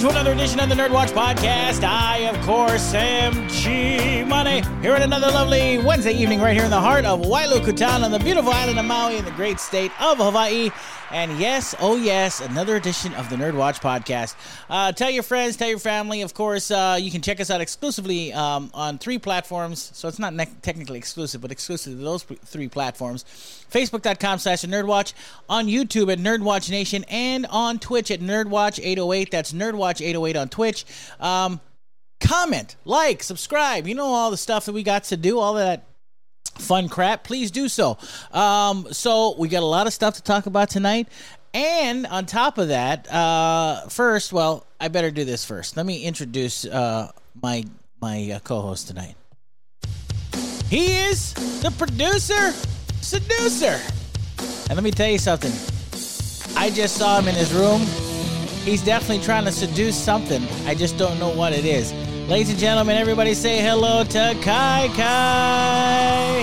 to another edition of the Nerd Watch Podcast. I, of course, am G Money, here in another lovely Wednesday evening right here in the heart of Wailuku Town on the beautiful island of Maui in the great state of Hawaii. And yes, oh yes, another edition of the Nerd Watch Podcast. Tell your friends, tell your family. Of course, you can check us out exclusively on 3 platforms. So it's not technically exclusive, but exclusive to those 3 platforms. Facebook.com/NerdWatch, on YouTube at NerdWatch Nation, and on Twitch at NerdWatch808. That's NerdWatch808 on Twitch. Comment, like, subscribe. You know all the stuff that we got to do, all that fun crap. Please do so. So we got a lot of stuff to talk about tonight. And on top of that, first, well, I better do this first. Let me introduce my co-host tonight. He is the producer, seducer. And let me tell you something. I just saw him in his room. He's definitely trying to seduce something. I just don't know what it is. Ladies and gentlemen, everybody say hello to Kai Kai.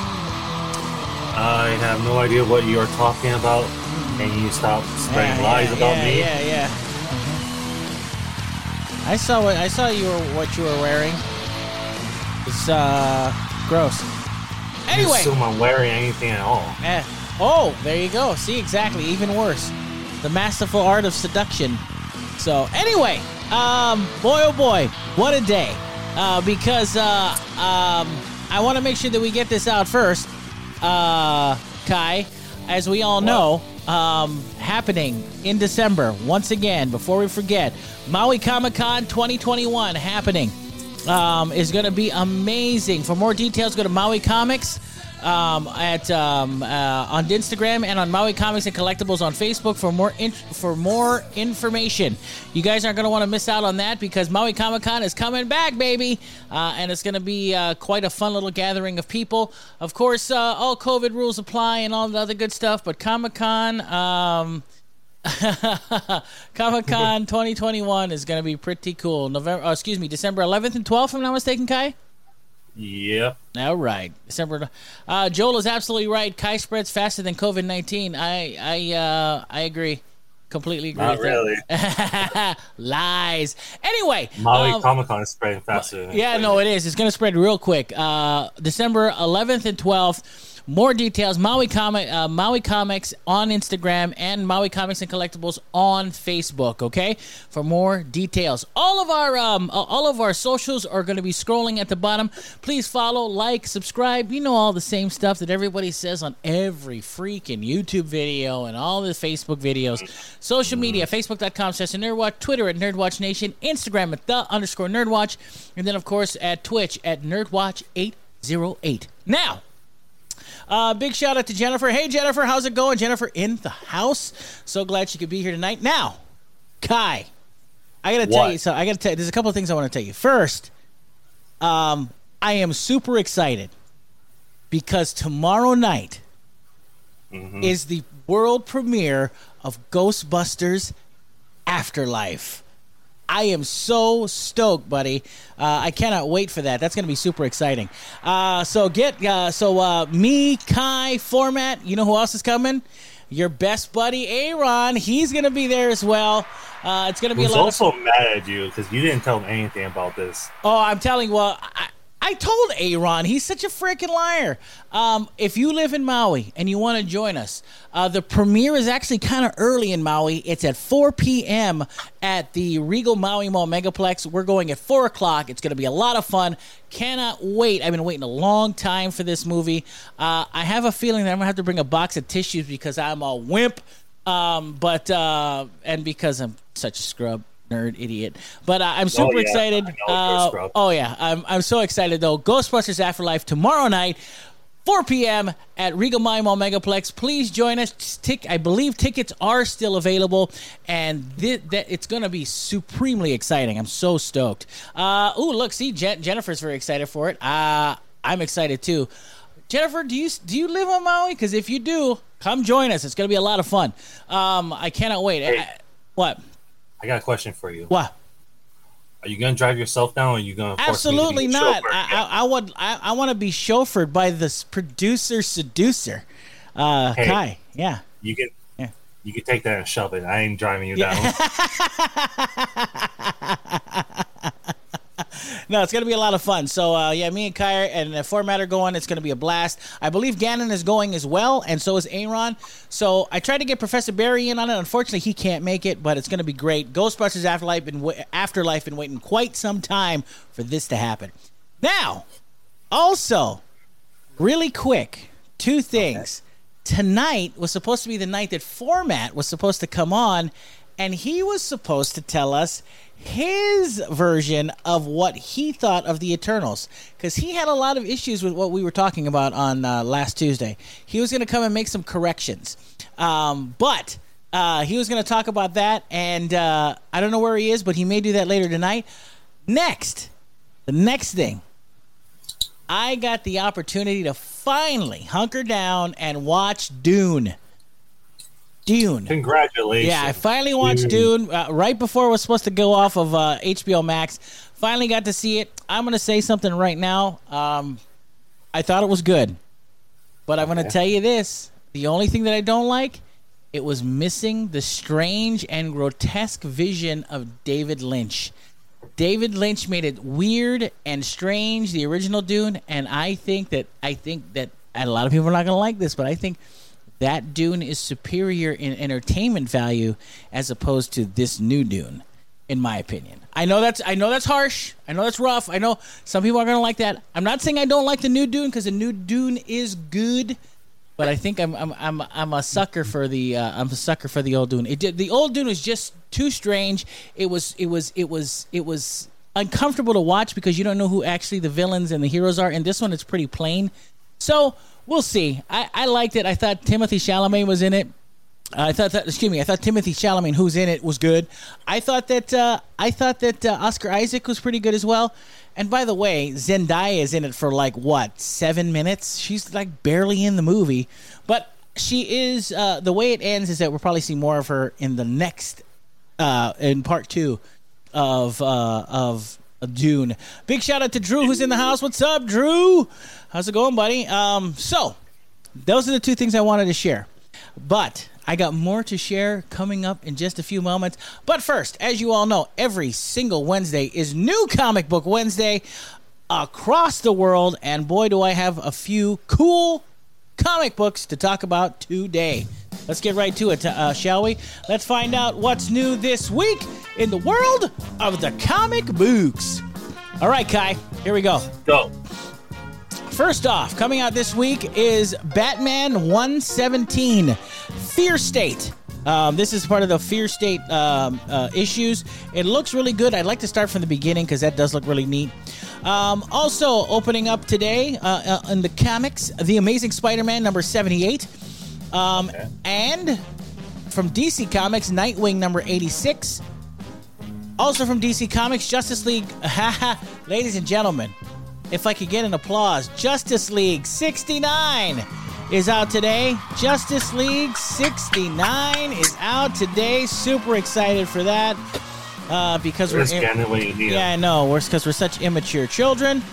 I have no idea what you are talking about. Can you stop spreading lies about me? Yeah. I saw what you were wearing. It's gross. Anyway, I assume I'm wearing anything at all. Oh, there you go. See, exactly. Even worse. The masterful art of seduction. So, anyway, boy, oh boy, what a day. Because I want to make sure that we get this out first. Kai, as we all know, happening in December, once again, before we forget, Maui Comic-Con 2021 happening. Is going to be amazing. For more details, go to Maui Comics on Instagram, and on Maui Comics and Collectibles on Facebook for more information. You guys aren't going to want to miss out on that, because Maui Comic-Con is coming back, baby, and it's going to be quite a fun little gathering of people. Of course, all COVID rules apply and all the other good stuff, but Comic-Con Comic-Con 2021 is going to be pretty cool. December 11th and 12th, if I'm not mistaken, Kai? Yep. All right. December. Joel is absolutely right. Kai spreads faster than COVID-19. I agree. Completely agree Not with really. that. Lies. Anyway. Maui Comic-Con is spreading faster. Yeah, no, it is. It's going to spread real quick. December 11th and 12th. More details, Maui Comics on Instagram, and Maui Comics and Collectibles on Facebook, okay? For more details. All of our socials are going to be scrolling at the bottom. Please follow, like, subscribe. You know all the same stuff that everybody says on every freaking YouTube video and all the Facebook videos. Social media, Facebook.com/NerdWatch, Twitter at NerdWatch Nation, Instagram at _NerdWatch, and then, of course, at Twitch at NerdWatch808. Now, big shout out to Jennifer. Hey, Jennifer, how's it going? Jennifer in the house. So glad she could be here tonight. Now, Kai, I got to tell you something. There's a couple of things I want to tell you. First, I am super excited because tomorrow night is the world premiere of Ghostbusters Afterlife. I am so stoked, buddy. I cannot wait for that. That's going to be super exciting. Me, Kai, Format. You know who else is coming? Your best buddy, Aaron. He's going to be there as well. It's going to be a lot of fun. He's also mad at you because you didn't tell him anything about this. Oh, I'm telling you. Well, I told Aaron. He's such a freaking liar. If you live in Maui and you want to join us, the premiere is actually kind of early in Maui. It's at 4 p.m. at the Regal Maui Mall Megaplex. We're going at 4 o'clock. It's going to be a lot of fun. Cannot wait. I've been waiting a long time for this movie. I have a feeling that I'm going to have to bring a box of tissues because I'm a wimp, and because I'm such a scrub. Nerd idiot, but I'm super excited. I'm so excited though. Ghostbusters Afterlife tomorrow night, 4 p.m. at Regal Maui Mall Megaplex. Please join us. I believe tickets are still available, and it's going to be supremely exciting. I'm so stoked. Look, see, Jennifer's very excited for it. I'm excited too. Jennifer, do you live on Maui? Because if you do, come join us. It's going to be a lot of fun. I cannot wait. Hey. What? I got a question for you. What? Are you going to drive yourself down, or are you going to force Absolutely me to be not. I want to be chauffeured by this producer seducer, Kai. Yeah. You can. Yeah. You can take that and shove it. I ain't driving you down. No, it's going to be a lot of fun. So, me and Kyra and the format are going. It's going to be a blast. I believe Gannon is going as well, and so is Aaron. So I tried to get Professor Barry in on it. Unfortunately, he can't make it, but it's going to be great. Ghostbusters Afterlife been waiting quite some time for this to happen. Now, also, really quick, two things. Okay. Tonight was supposed to be the night that Format was supposed to come on, and he was supposed to tell us his version of what he thought of the Eternals, because he had a lot of issues with what we were talking about on last Tuesday. He was going to come and make some corrections, but he was going to talk about that, and I don't know where he is, but he may do that later tonight. The next thing, I got the opportunity to finally hunker down and watch Dune. Congratulations. Yeah, I finally watched Dune right before it was supposed to go off of HBO Max. Finally got to see it. I'm going to say something right now. I thought it was good. But I'm going to tell you this. The only thing that I don't like, it was missing the strange and grotesque vision of David Lynch. David Lynch made it weird and strange, the original Dune, and I think that and a lot of people are not going to like this, but I think that Dune is superior in entertainment value as opposed to this new Dune, in my opinion. I know that's harsh. I know that's rough. I know some people are going to like that. I'm not saying I don't like the new Dune, because the new Dune is good, but I think I'm a sucker for the old Dune. The old Dune was just too strange. It was uncomfortable to watch because you don't know who actually the villains and the heroes are. And this one, it's pretty plain. So we'll see. I liked it. I thought Timothée Chalamet was in it. I thought Timothée Chalamet, who's in it, was good. I thought that Oscar Isaac was pretty good as well. And by the way, Zendaya is in it for 7 minutes? She's barely in the movie, but she is. The way it ends is that we'll probably see more of her in the next, in part 2 of Dune. Big shout out to Drew, who's in the house. What's up, Drew? How's it going, buddy? So those are the two things I wanted to share, but I got more to share coming up in just a few moments. But first, as you all know, every single Wednesday is New Comic Book Wednesday across the world, and boy, do I have a few cool comic books to talk about today. Let's get right to it, shall we? Let's find out what's new this week in the world of the comic books. All right, Kai, here we go. Go. First off, coming out this week is Batman 117, Fear State. This is part of the Fear State issues. It looks really good. I'd like to start from the beginning because that does look really neat. Also opening up today in the comics, The Amazing Spider-Man number 78. And from DC Comics, Nightwing number 86. Also from DC Comics, Justice League. Ladies and gentlemen, if I could get an applause, Justice League 69 is out today. Justice League 69 is out today. Super excited for that because we're I know, because we're such immature children.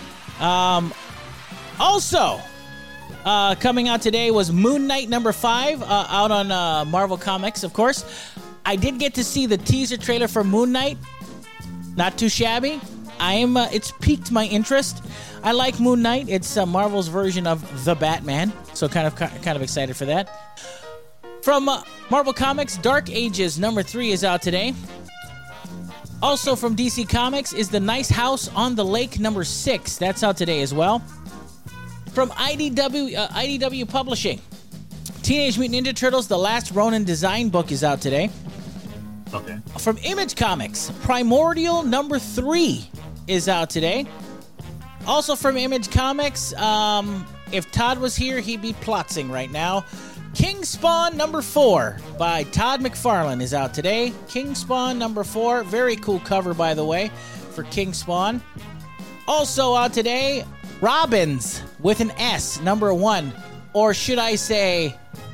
Also, coming out today was Moon Knight number 5 out on Marvel Comics, of course. I did get to see the teaser trailer for Moon Knight. Not too shabby. It's piqued my interest. I like Moon Knight. It's Marvel's version of the Batman, so kind of excited for that. From Marvel Comics, Dark Ages number 3 is out today. Also from DC Comics is The Nice House on the Lake number 6. That's out today as well. From IDW Publishing, Teenage Mutant Ninja Turtles: The Last Ronin design book is out today. Okay. From Image Comics, Primordial number 3 is out today. Also from Image Comics, if Todd was here, he'd be plotzing right now. King Spawn number 4 by Todd McFarlane is out today. King Spawn number 4, very cool cover, by the way, for King Spawn. Also out today, Robins with an S, number 1. Or should I say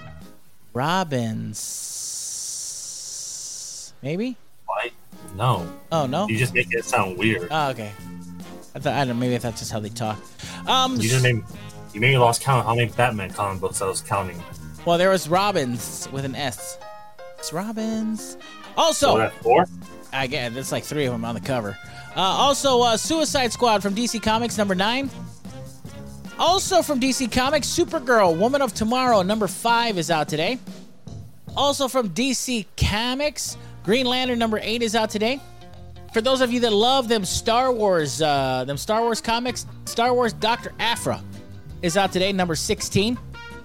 Robins? Maybe? What? No. Oh, no? You just make it sound weird. Oh, okay. I don't know, maybe that's just how they talk. You maybe lost count how many Batman comic books I was counting. Well, there was Robins with an S. Robbins. Also, that's 4? again, there's like 3 of them on the cover. Also, Suicide Squad from DC Comics, number 9. Also from DC Comics, Supergirl, Woman of Tomorrow, number 5 is out today. Also from DC Comics, Green Lantern, number 8 is out today. For those of you that love them Star Wars comics, Star Wars Dr. Aphra is out today, number 16.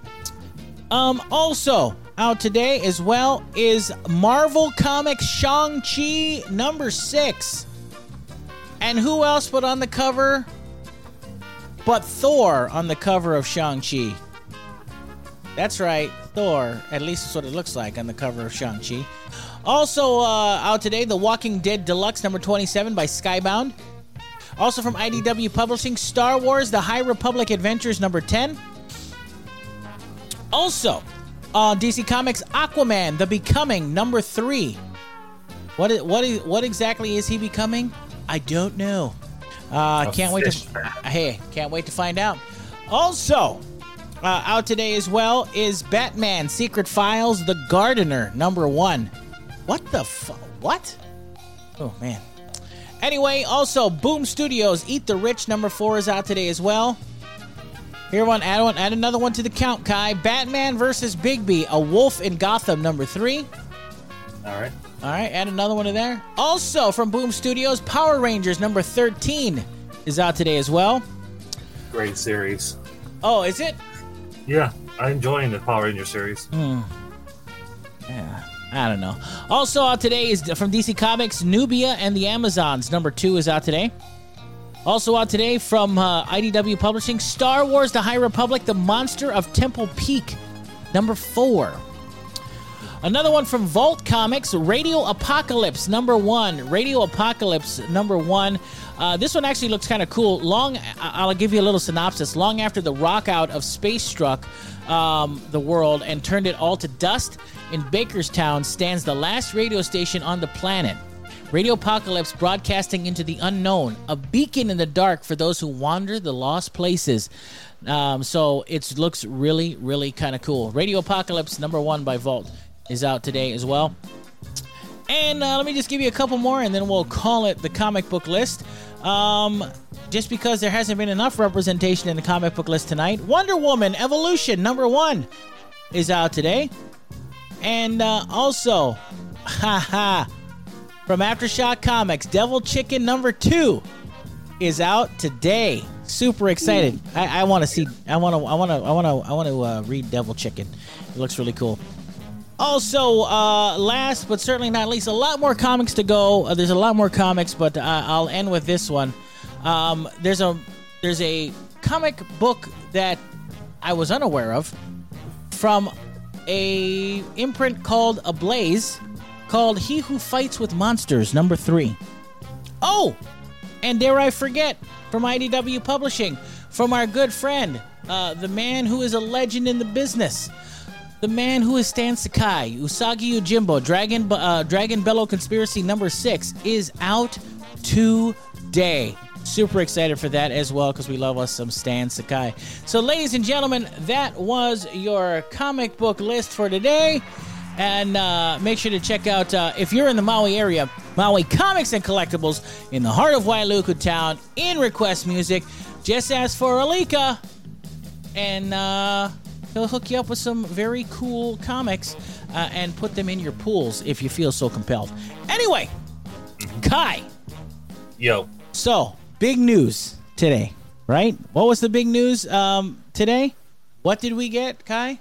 Also out today as well is Marvel Comics Shang-Chi, number 6. And who else but on the cover but Thor on the cover of Shang-Chi? That's right, Thor. At least that's what it looks like on the cover of Shang-Chi. Also out today, The Walking Dead Deluxe, number 27 by Skybound. Also from IDW Publishing, Star Wars The High Republic Adventures, number 10. Also, DC Comics, Aquaman The Becoming, number 3. What exactly is he becoming? I don't know. Can't wait to find out. Also, out today as well is Batman Secret Files The Gardener, number 1. What? Oh, man. Anyway, also, Boom Studios Eat the Rich, number 4 is out today as well. Here, add another one to the count, Kai. Batman vs. Bigby, A Wolf in Gotham, number 3. All right, add another one to there. Also, from Boom Studios, Power Rangers, number 13 is out today as well. Great series. Oh, is it? Yeah, I'm enjoying the Power Ranger series. Yeah, I don't know. Also out today is from DC Comics, Nubia and the Amazons, number 2 is out today. Also out today from IDW Publishing, Star Wars The High Republic, The Monster of Temple Peak, number 4. Another one from Vault Comics, Radio Apocalypse, number 1. Radio Apocalypse, number 1. This one actually looks kind of cool. I'll give you a little synopsis. Long after the rock out of space struck the world and turned it all to dust, in Bakerstown stands the last radio station on the planet. Radio Apocalypse broadcasting into the unknown, a beacon in the dark for those who wander the lost places. So it looks really, really kind of cool. Radio Apocalypse, number 1 by Vault, is out today as well. And let me just give you a couple more, and then we'll call it the comic book list. Just because there hasn't been enough representation in the comic book list tonight, Wonder Woman Evolution, number 1, is out today. And also, from Aftershock Comics, Devil Chicken number 2 is out today. Super excited. I want to see. I want to read Devil Chicken. It looks really cool. Also, last but certainly not least, a lot more comics to go. There's a lot more comics, but I'll end with this one. There's a comic book that I was unaware of from a imprint called Ablaze, called He Who Fights with Monsters, number 3. Oh, and dare I forget, from IDW Publishing, from our good friend, the man who is a legend in the business, the man who is Stan Sakai, Usagi Yojimbo, Dragon Bellow Conspiracy number 6 is out today. Super excited for that as well, because we love us some Stan Sakai. So, ladies and gentlemen, that was your comic book list for today. And make sure to check out, if you're in the Maui area, Maui Comics and Collectibles in the heart of Wailuku Town in Request Music. Just ask for Alika, and he'll hook you up with some very cool comics and put them in your pools if you feel so compelled. Anyway, Kai. Yo. So, big news today, right? What was the big news today? What did we get, Kai?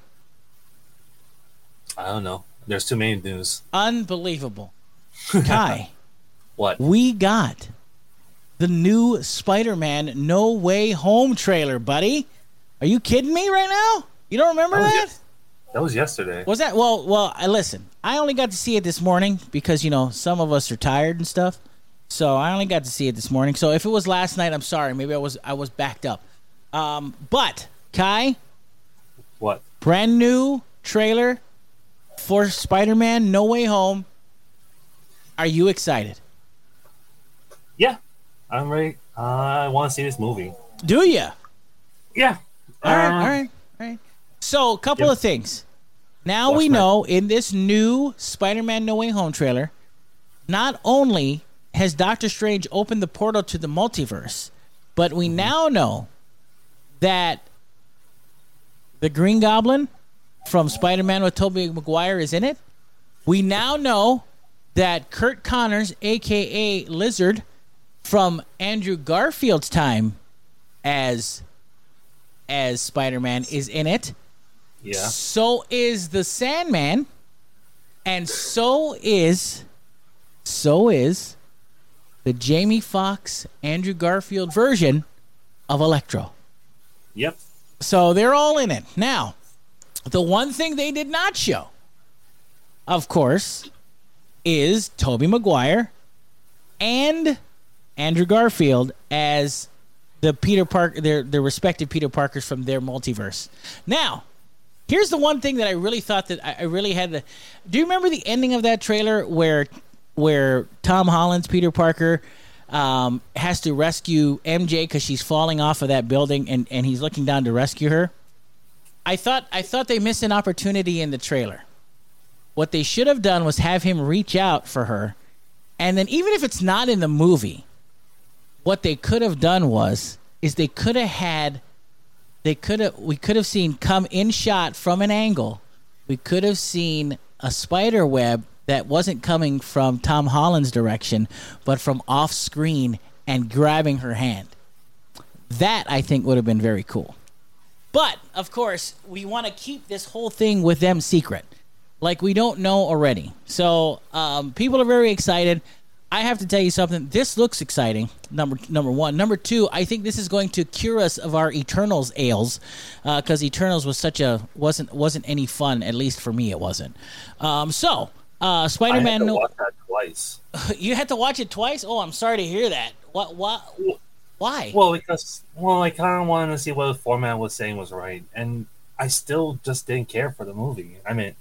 I don't know. There's too many news. Unbelievable. Kai. What? We got the new Spider-Man No Way Home trailer, buddy. Are you kidding me right now? You don't remember that? That was yesterday. Was that? Well, listen. I only got to see it this morning because, some of us are tired and stuff. So I only got to see it this morning. So if it was last night, I'm sorry. Maybe I was backed up. But, Kai. What? Brand new trailer for Spider-Man No Way Home. Are you excited? Yeah, I'm ready. I want to see this movie. Do you? Yeah. All right. So, a couple of things. Now we know in this new Spider-Man No Way Home trailer, not only has Doctor Strange opened the portal to the multiverse, but we now know that the Green Goblin from Spider-Man with Tobey Maguire is in it. We now know that Kurt Connors, a.k.a. Lizard, from Andrew Garfield's time as Spider-Man, is in it. Yeah. So is the Sandman, and so is the Jamie Foxx, Andrew Garfield version of Electro. Yep. So they're all in it. Now, the one thing they did not show, of course, is Tobey Maguire and Andrew Garfield as the Peter Parker, their respective Peter Parkers from their multiverse. Now, here's the one thing that I really thought that I really had to. Do you remember the ending of that trailer where Tom Holland's Peter Parker has to rescue MJ because she's falling off of that building and he's looking down to rescue her? I thought they missed an opportunity in the trailer. What they should have done was have him reach out for her, and then even if it's not in the movie, what they could have done is we could have seen come in shot from an angle. We could have seen a spider web that wasn't coming from Tom Holland's direction, but from off screen and grabbing her hand. That I think would have been very cool. But of course, we want to keep this whole thing with them secret, like we don't know already. So people are very excited. I have to tell you something. This looks exciting. Number one. Number two, I think this is going to cure us of our Eternals ails, because Eternals was wasn't any fun. At least for me, it wasn't. Spider-Man. I had to watch that twice. You had to watch it twice? Oh, I'm sorry to hear that. What? Why? Well, because I kind of wanted to see what the format was saying was right, and I still just didn't care for the movie. I mean,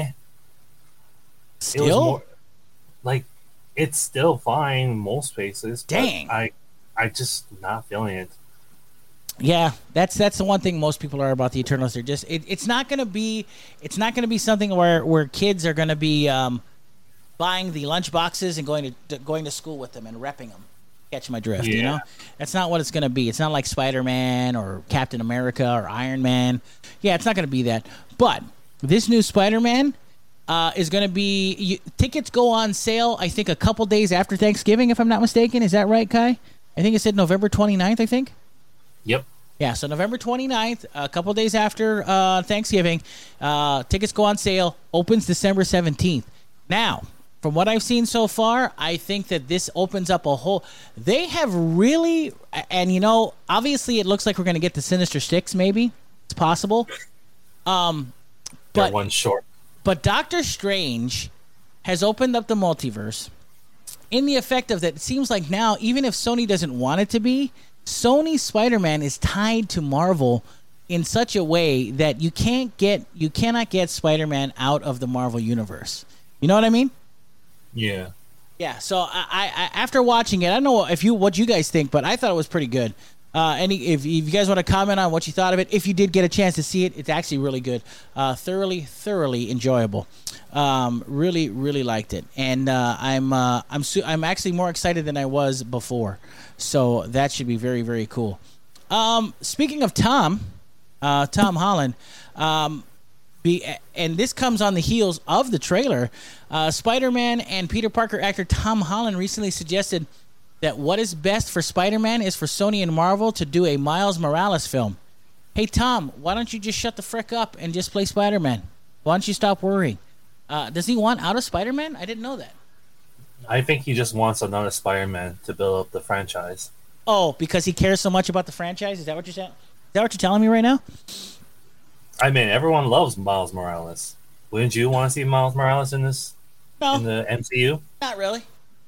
Still? It was more like. It's still fine most places. Dang. But I just not feeling it. Yeah, that's the one thing most people are about the Eternals. They're just it's not gonna be something where kids are gonna be buying the lunch boxes and going to school with them and repping them. Catch my drift, Yeah. you know? That's not what it's gonna be. It's not like Spider-Man or Captain America or Iron Man. Yeah, it's not gonna be that. But this new Spider-Man is going to be tickets go on sale, I think, a couple days after Thanksgiving, if I'm not mistaken. Is that right, Kai? I think it said November 29th, I think. Yep. Yeah, so November 29th, a couple days after Thanksgiving, tickets go on sale, opens December 17th. Now, from what I've seen so far, I think that this opens up a whole... They have really... And, obviously it looks like we're going to get the Sinister Six, maybe. It's possible. But one short. But Doctor Strange has opened up the multiverse in the effect of that it seems like now, even if Sony doesn't want it to be, Sony's Spider-Man is tied to Marvel in such a way that you cannot get Spider-Man out of the Marvel universe. You know what I mean? Yeah. Yeah, so I after watching it, I don't know what you guys think, but I thought it was pretty good. If you guys want to comment on what you thought of it, if you did get a chance to see it, it's actually really good. Thoroughly enjoyable. Really liked it, and I'm actually more excited than I was before. So that should be very, very cool. Speaking of Tom Holland, and this comes on the heels of the trailer. Spider-Man and Peter Parker actor Tom Holland recently suggested that what is best for Spider-Man is for Sony and Marvel to do a Miles Morales film. Hey, Tom, why don't you just shut the frick up and just play Spider-Man? Why don't you stop worrying? Does he want out of Spider-Man? I didn't know that. I think he just wants another Spider-Man to build up the franchise. Oh, because he cares so much about the franchise? Is that what you're saying? Is that what you're telling me right now? I mean, everyone loves Miles Morales. Wouldn't you want to see Miles Morales in this? No. In the MCU? Not really.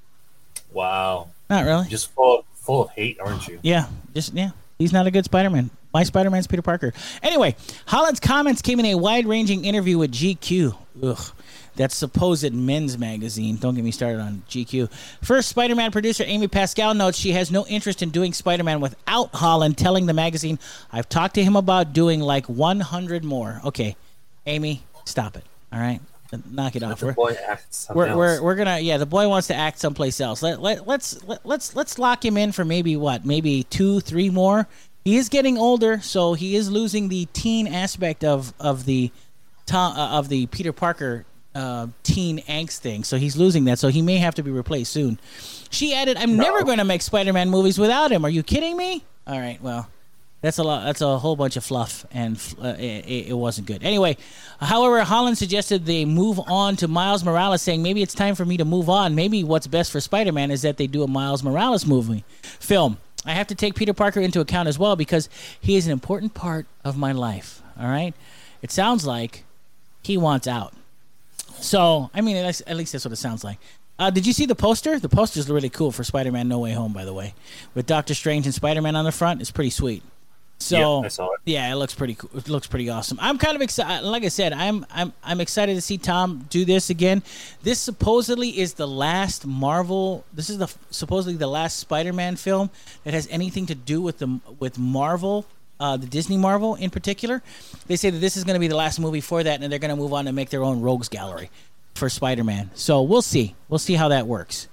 Wow. Not really. Just full of hate, aren't you? Yeah. He's not a good Spider-Man. My Spider-Man's Peter Parker. Anyway, Holland's comments came in a wide-ranging interview with GQ. Ugh. That supposed men's magazine. Don't get me started on GQ. First, Spider-Man producer Amy Pascal notes she has no interest in doing Spider-Man without Holland, telling the magazine, I've talked to him about doing like 100 more. Okay, Amy, Stop it. All right, knock it off. The boy acts something else. We're gonna the boy wants to act someplace else. Let's lock him in for maybe 2-3 more. He is getting older, so he is losing the teen aspect of the Peter Parker teen angst thing. So he's losing that. So he may have to be replaced soon. She added, "I'm never going to make Spider-Man movies without him. Are you kidding me?" All right, well. That's a lot. That's a whole bunch of fluff, and it wasn't good. Anyway, however, Holland suggested they move on to Miles Morales, saying maybe it's time for me to move on. Maybe what's best for Spider-Man is that they do a Miles Morales film. I have to take Peter Parker into account as well because he is an important part of my life. All right, it sounds like he wants out. So I mean, at least that's what it sounds like. Did you see the poster? The poster's really cool for Spider-Man No Way Home, by the way, with Doctor Strange and Spider-Man on the front. It's pretty sweet. So I saw it. Yeah, it looks pretty cool. It looks pretty awesome. I'm kind of excited. Like I said, I'm excited to see Tom do this again. This supposedly is the last Marvel. This is supposedly the last Spider-Man film that has anything to do with Marvel, the Disney Marvel in particular. They say that this is going to be the last movie for that, and they're going to move on to make their own Rogues Gallery for Spider-Man. So we'll see. We'll see how that works.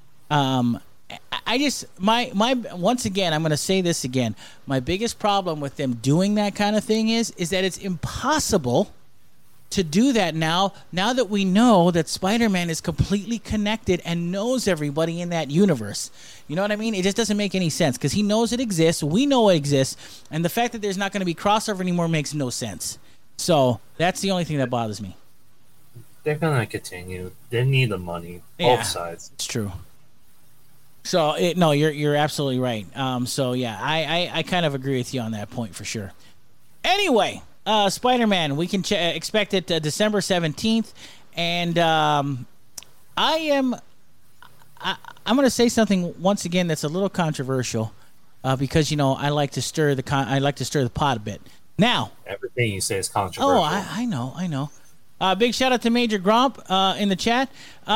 I just my once again, I'm going to say this again. My biggest problem with them doing that kind of thing is that it's impossible to do that now that we know that Spider-Man is completely connected and knows everybody in that universe. You know what I mean? It just doesn't make any sense because he knows it exists. We know it exists. And the fact that there's not going to be crossover anymore makes no sense. So that's the only thing that bothers me. They're going to continue. They need the money. Both sides. It's true. So no, you're absolutely right. So yeah, I kind of agree with you on that point for sure. Anyway, Spider-Man, we can expect it December 17th, and I'm going to say something once again that's a little controversial because I like to stir the pot a bit. Now, everything you say is controversial. Oh, I know. Big shout out to Major Gromp in the chat.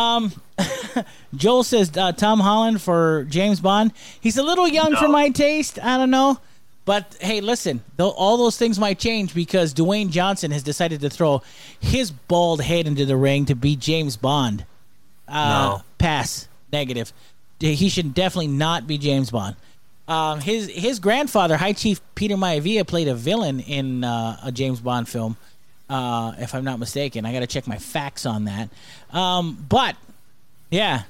Joel says Tom Holland for James Bond. He's a little young for my taste. I don't know. But, hey, listen, all those things might change because Dwayne Johnson has decided to throw his bald head into the ring to beat James Bond. No. Pass. Negative. He should definitely not be James Bond. His grandfather, High Chief Peter Maivia, played a villain in a James Bond film. If I'm not mistaken. I got to check my facts on that. But, yeah.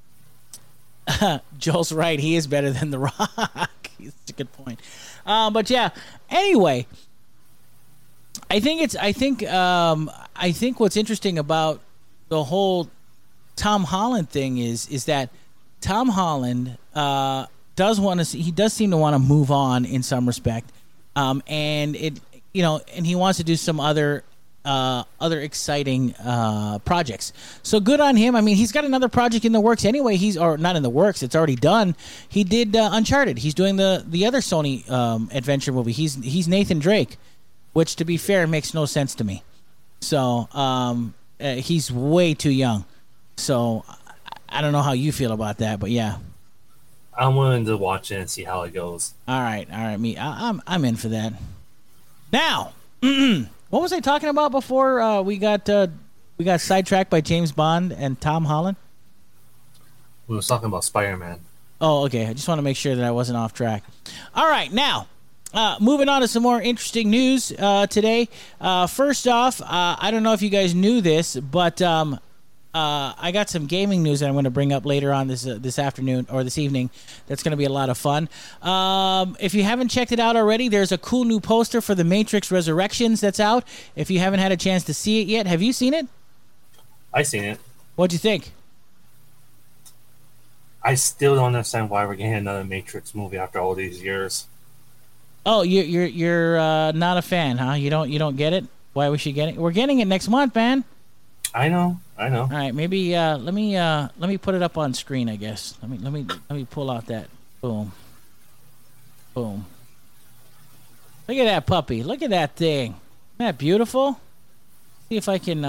Joel's right. He is better than The Rock. That's a good point. But, yeah. Anyway, I think what's interesting about the whole Tom Holland thing is that Tom Holland does seem to want to move on in some respect. And and he wants to do some other exciting projects. So good on him. I mean, he's got another project in the works anyway. Or not in the works. It's already done. He did Uncharted. He's doing the other Sony adventure movie. He's Nathan Drake, which to be fair makes no sense to me. So he's way too young. So I don't know how you feel about that, but yeah. I'm willing to watch it and see how it goes. All right. I'm in for that. Now, what was I talking about before we got sidetracked by James Bond and Tom Holland? We were talking about Spider-Man. Oh, okay. I just want to make sure that I wasn't off track. All right, now, moving on to some more interesting news today. First off, I don't know if you guys knew this, but I got some gaming news that I'm going to bring up later on this afternoon or this evening. That's going to be a lot of fun. If you haven't checked it out already, there's a cool new poster for The Matrix Resurrections that's out. If you haven't had a chance to see it yet, have you seen it? I seen it. What'd you think? I still don't understand why we're getting another Matrix movie after all these years. Oh, you're not a fan, huh? You don't get it? Why we should get it? We're getting it next month, man. I know. All right, maybe let me put it up on screen, I guess. Let me pull out that. Boom. Look at that puppy. Look at that thing. Isn't that beautiful? See if I can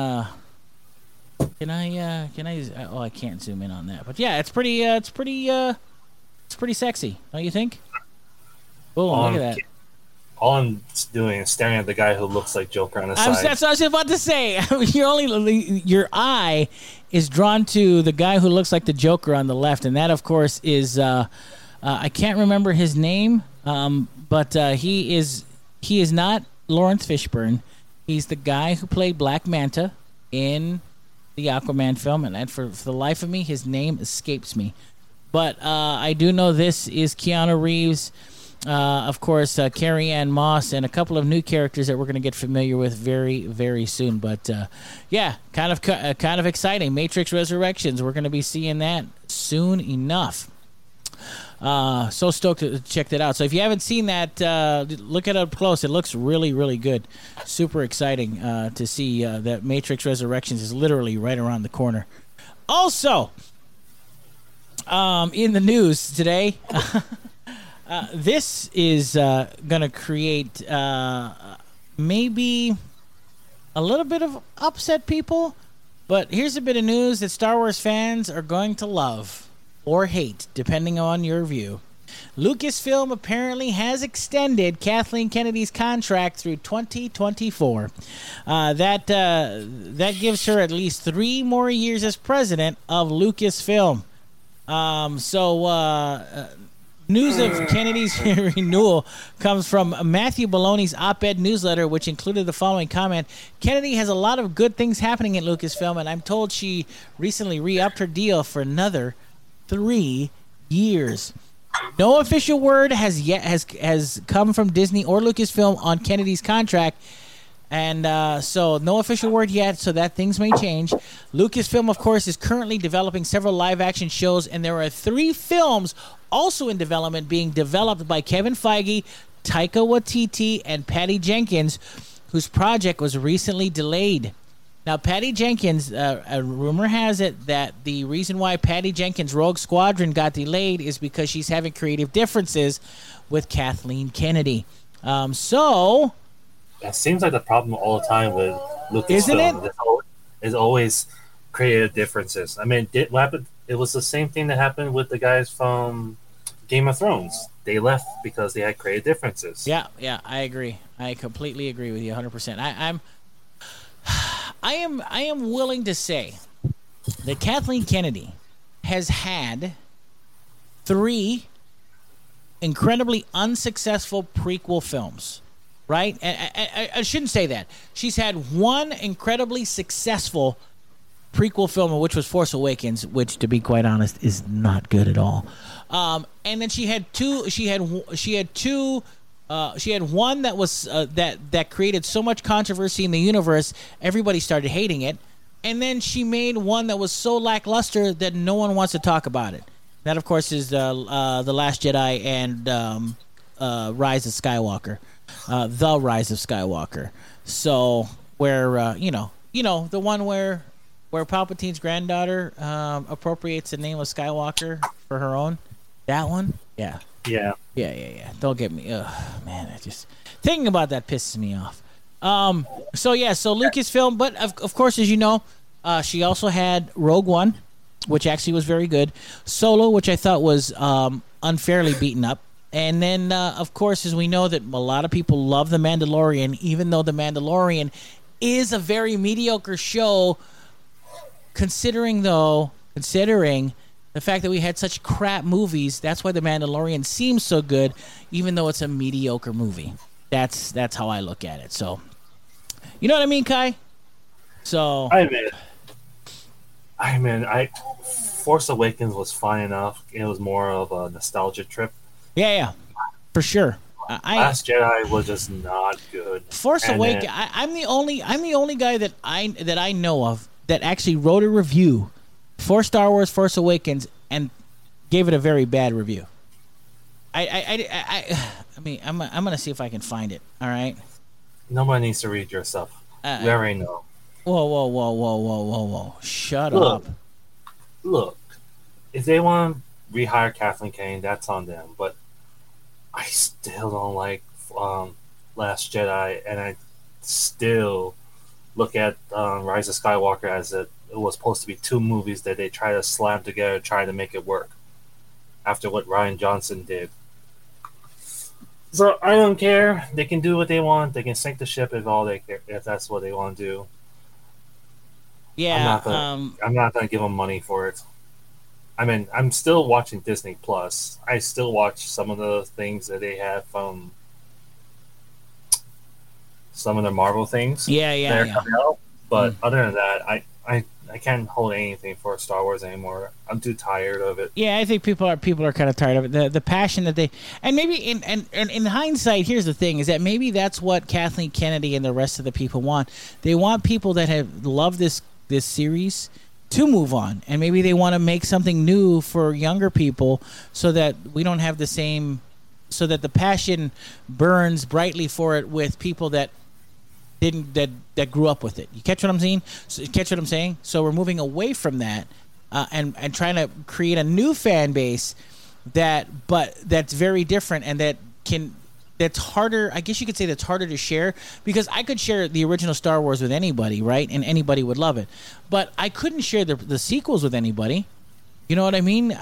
I can't zoom in on that. But yeah, it's pretty sexy, don't you think? Boom, look at that. all I'm doing is staring at the guy who looks like Joker on the side. That's what I was about to say. Your eye is drawn to the guy who looks like the Joker on the left, and that, of course, is I can't remember his name, but he is not Lawrence Fishburne. He's the guy who played Black Manta in the Aquaman film, and for the life of me, his name escapes me. But I do know this is Keanu Reeves. Of course, Carrie-Anne Moss, and a couple of new characters that we're going to get familiar with very, very soon. But yeah, kind of exciting. Matrix Resurrections. We're going to be seeing that soon enough. So stoked to check that out. So if you haven't seen that, look it up close. It looks really, really good. Super exciting to see that Matrix Resurrections is literally right around the corner. Also, in the news today. This is going to create maybe a little bit of upset people, but here's a bit of news that Star Wars fans are going to love or hate, depending on your view. Lucasfilm apparently has extended Kathleen Kennedy's contract through 2024. That gives her at least 3 more years as president of Lucasfilm. News of Kennedy's renewal comes from Matthew Baloney's op-ed newsletter, which included the following comment. Kennedy has a lot of good things happening at Lucasfilm, and I'm told she recently re-upped her deal for another 3 years. No official word has come from Disney or Lucasfilm on Kennedy's contract, and so no official word yet, so that things may change. Lucasfilm, of course, is currently developing several live-action shows, and there are 3 films also in development being developed by Kevin Feige, Taika Waititi, and Patty Jenkins, whose project was recently delayed. Now, Patty Jenkins, a rumor has it that the reason why Patty Jenkins' Rogue Squadron got delayed is because she's having creative differences with Kathleen Kennedy. That seems like the problem all the time with Lucasfilm. Isn't it? It's always creative differences. I mean, what happened? It was the same thing that happened with the guys from Game of Thrones. They left because they had creative differences. Yeah, I agree. I completely agree with you 100%. I am willing to say that Kathleen Kennedy has had 3 incredibly unsuccessful prequel films, right? And I shouldn't say that. She's had 1 incredibly successful prequel film, which was Force Awakens, which, to be quite honest, is not good at all. And then she had 2. She had one that was that created so much controversy in the universe, everybody started hating it. And then she made one that was so lackluster that no one wants to talk about it. That, of course, is The Last Jedi and Rise of Skywalker, The Rise of Skywalker. So where the one where Palpatine's granddaughter appropriates the name of Skywalker for her own. That one, yeah. Don't get me, man. Just thinking about that pisses me off. So Lucasfilm, but of course, as you know, she also had Rogue One, which actually was very good. Solo, which I thought was unfairly beaten up. And then, of course, as we know that a lot of people love The Mandalorian, even though The Mandalorian is a very mediocre show, considering the fact that we had such crap movies. That's why The Mandalorian seems so good, even though it's a mediocre movie. That's how I look at it. So, you know what I mean, Kai? So, Force Awakens was fine enough. It was more of a nostalgia trip. Yeah, for sure. Last Jedi was just not good. Force Awakens. I'm the only guy that I know of that actually wrote a review for Star Wars Force Awakens and gave it a very bad review. I mean, I'm gonna see if I can find it. All right. Nobody needs to read your stuff. We already know. Whoa! Shut up. Look, if they want to rehire Kathleen Kennedy, that's on them. But I still don't like Last Jedi, and I still look at Rise of Skywalker as it was supposed to be 2 movies that they try to slam together, try to make it work. After what Rian Johnson did. So I don't care. They can do what they want. They can sink the ship if all they care. If that's what they want to do, I'm Yeah. not gonna. I'm not gonna give them money for it. I mean, I'm still watching Disney Plus. I still watch some of the things that they have from some of the Marvel things Yeah. that Yeah. are Yeah. coming out. But other than that, I can't hold anything for Star Wars anymore. I'm too tired of it. Yeah, I think people are kind of tired of it. The passion that they, and maybe in hindsight, here's the thing: is that maybe that's what Kathleen Kennedy and the rest of the people want. They want people that have loved this series to move on, and maybe they want to make something new for younger people, so that we don't have the same, so that the passion burns brightly for it with people that didn't that grew up with it. You catch what I'm saying? So we're moving away from that, and trying to create a new fan base that's very different, and that's harder. I guess you could say that's harder to share, because I could share the original Star Wars with anybody, right? And anybody would love it, but I couldn't share the sequels with anybody. You know what I mean?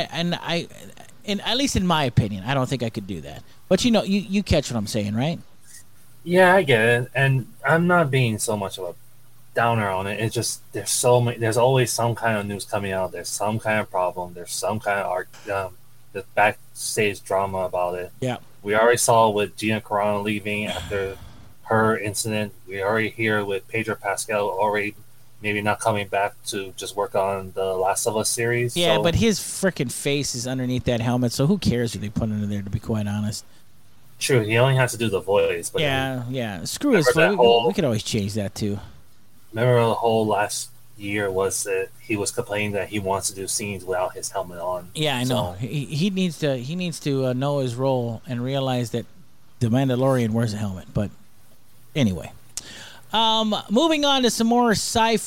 And at least in my opinion, I don't think I could do that. But you catch what I'm saying, right? Yeah, I get it, and I'm not being so much of a downer on it. It's just there's so many. There's always some kind of news coming out. There's some kind of problem. There's some kind of art, the backstage drama about it. Yeah. We already saw with Gina Carano leaving after her incident. We already hear with Pedro Pascal already maybe not coming back to just work on the Last of Us series. Yeah, so, but his freaking face is underneath that helmet, so who cares who they put under there? To be quite honest. true, he only has to do the voice. But Yeah. Screw his Remember that voice. whole- We could always change that too. remember the whole last year was that he was complaining that he wants to do scenes without his helmet on. Yeah, I know. So, He needs to know his role and realize that the Mandalorian wears a helmet. But anyway, moving on to some more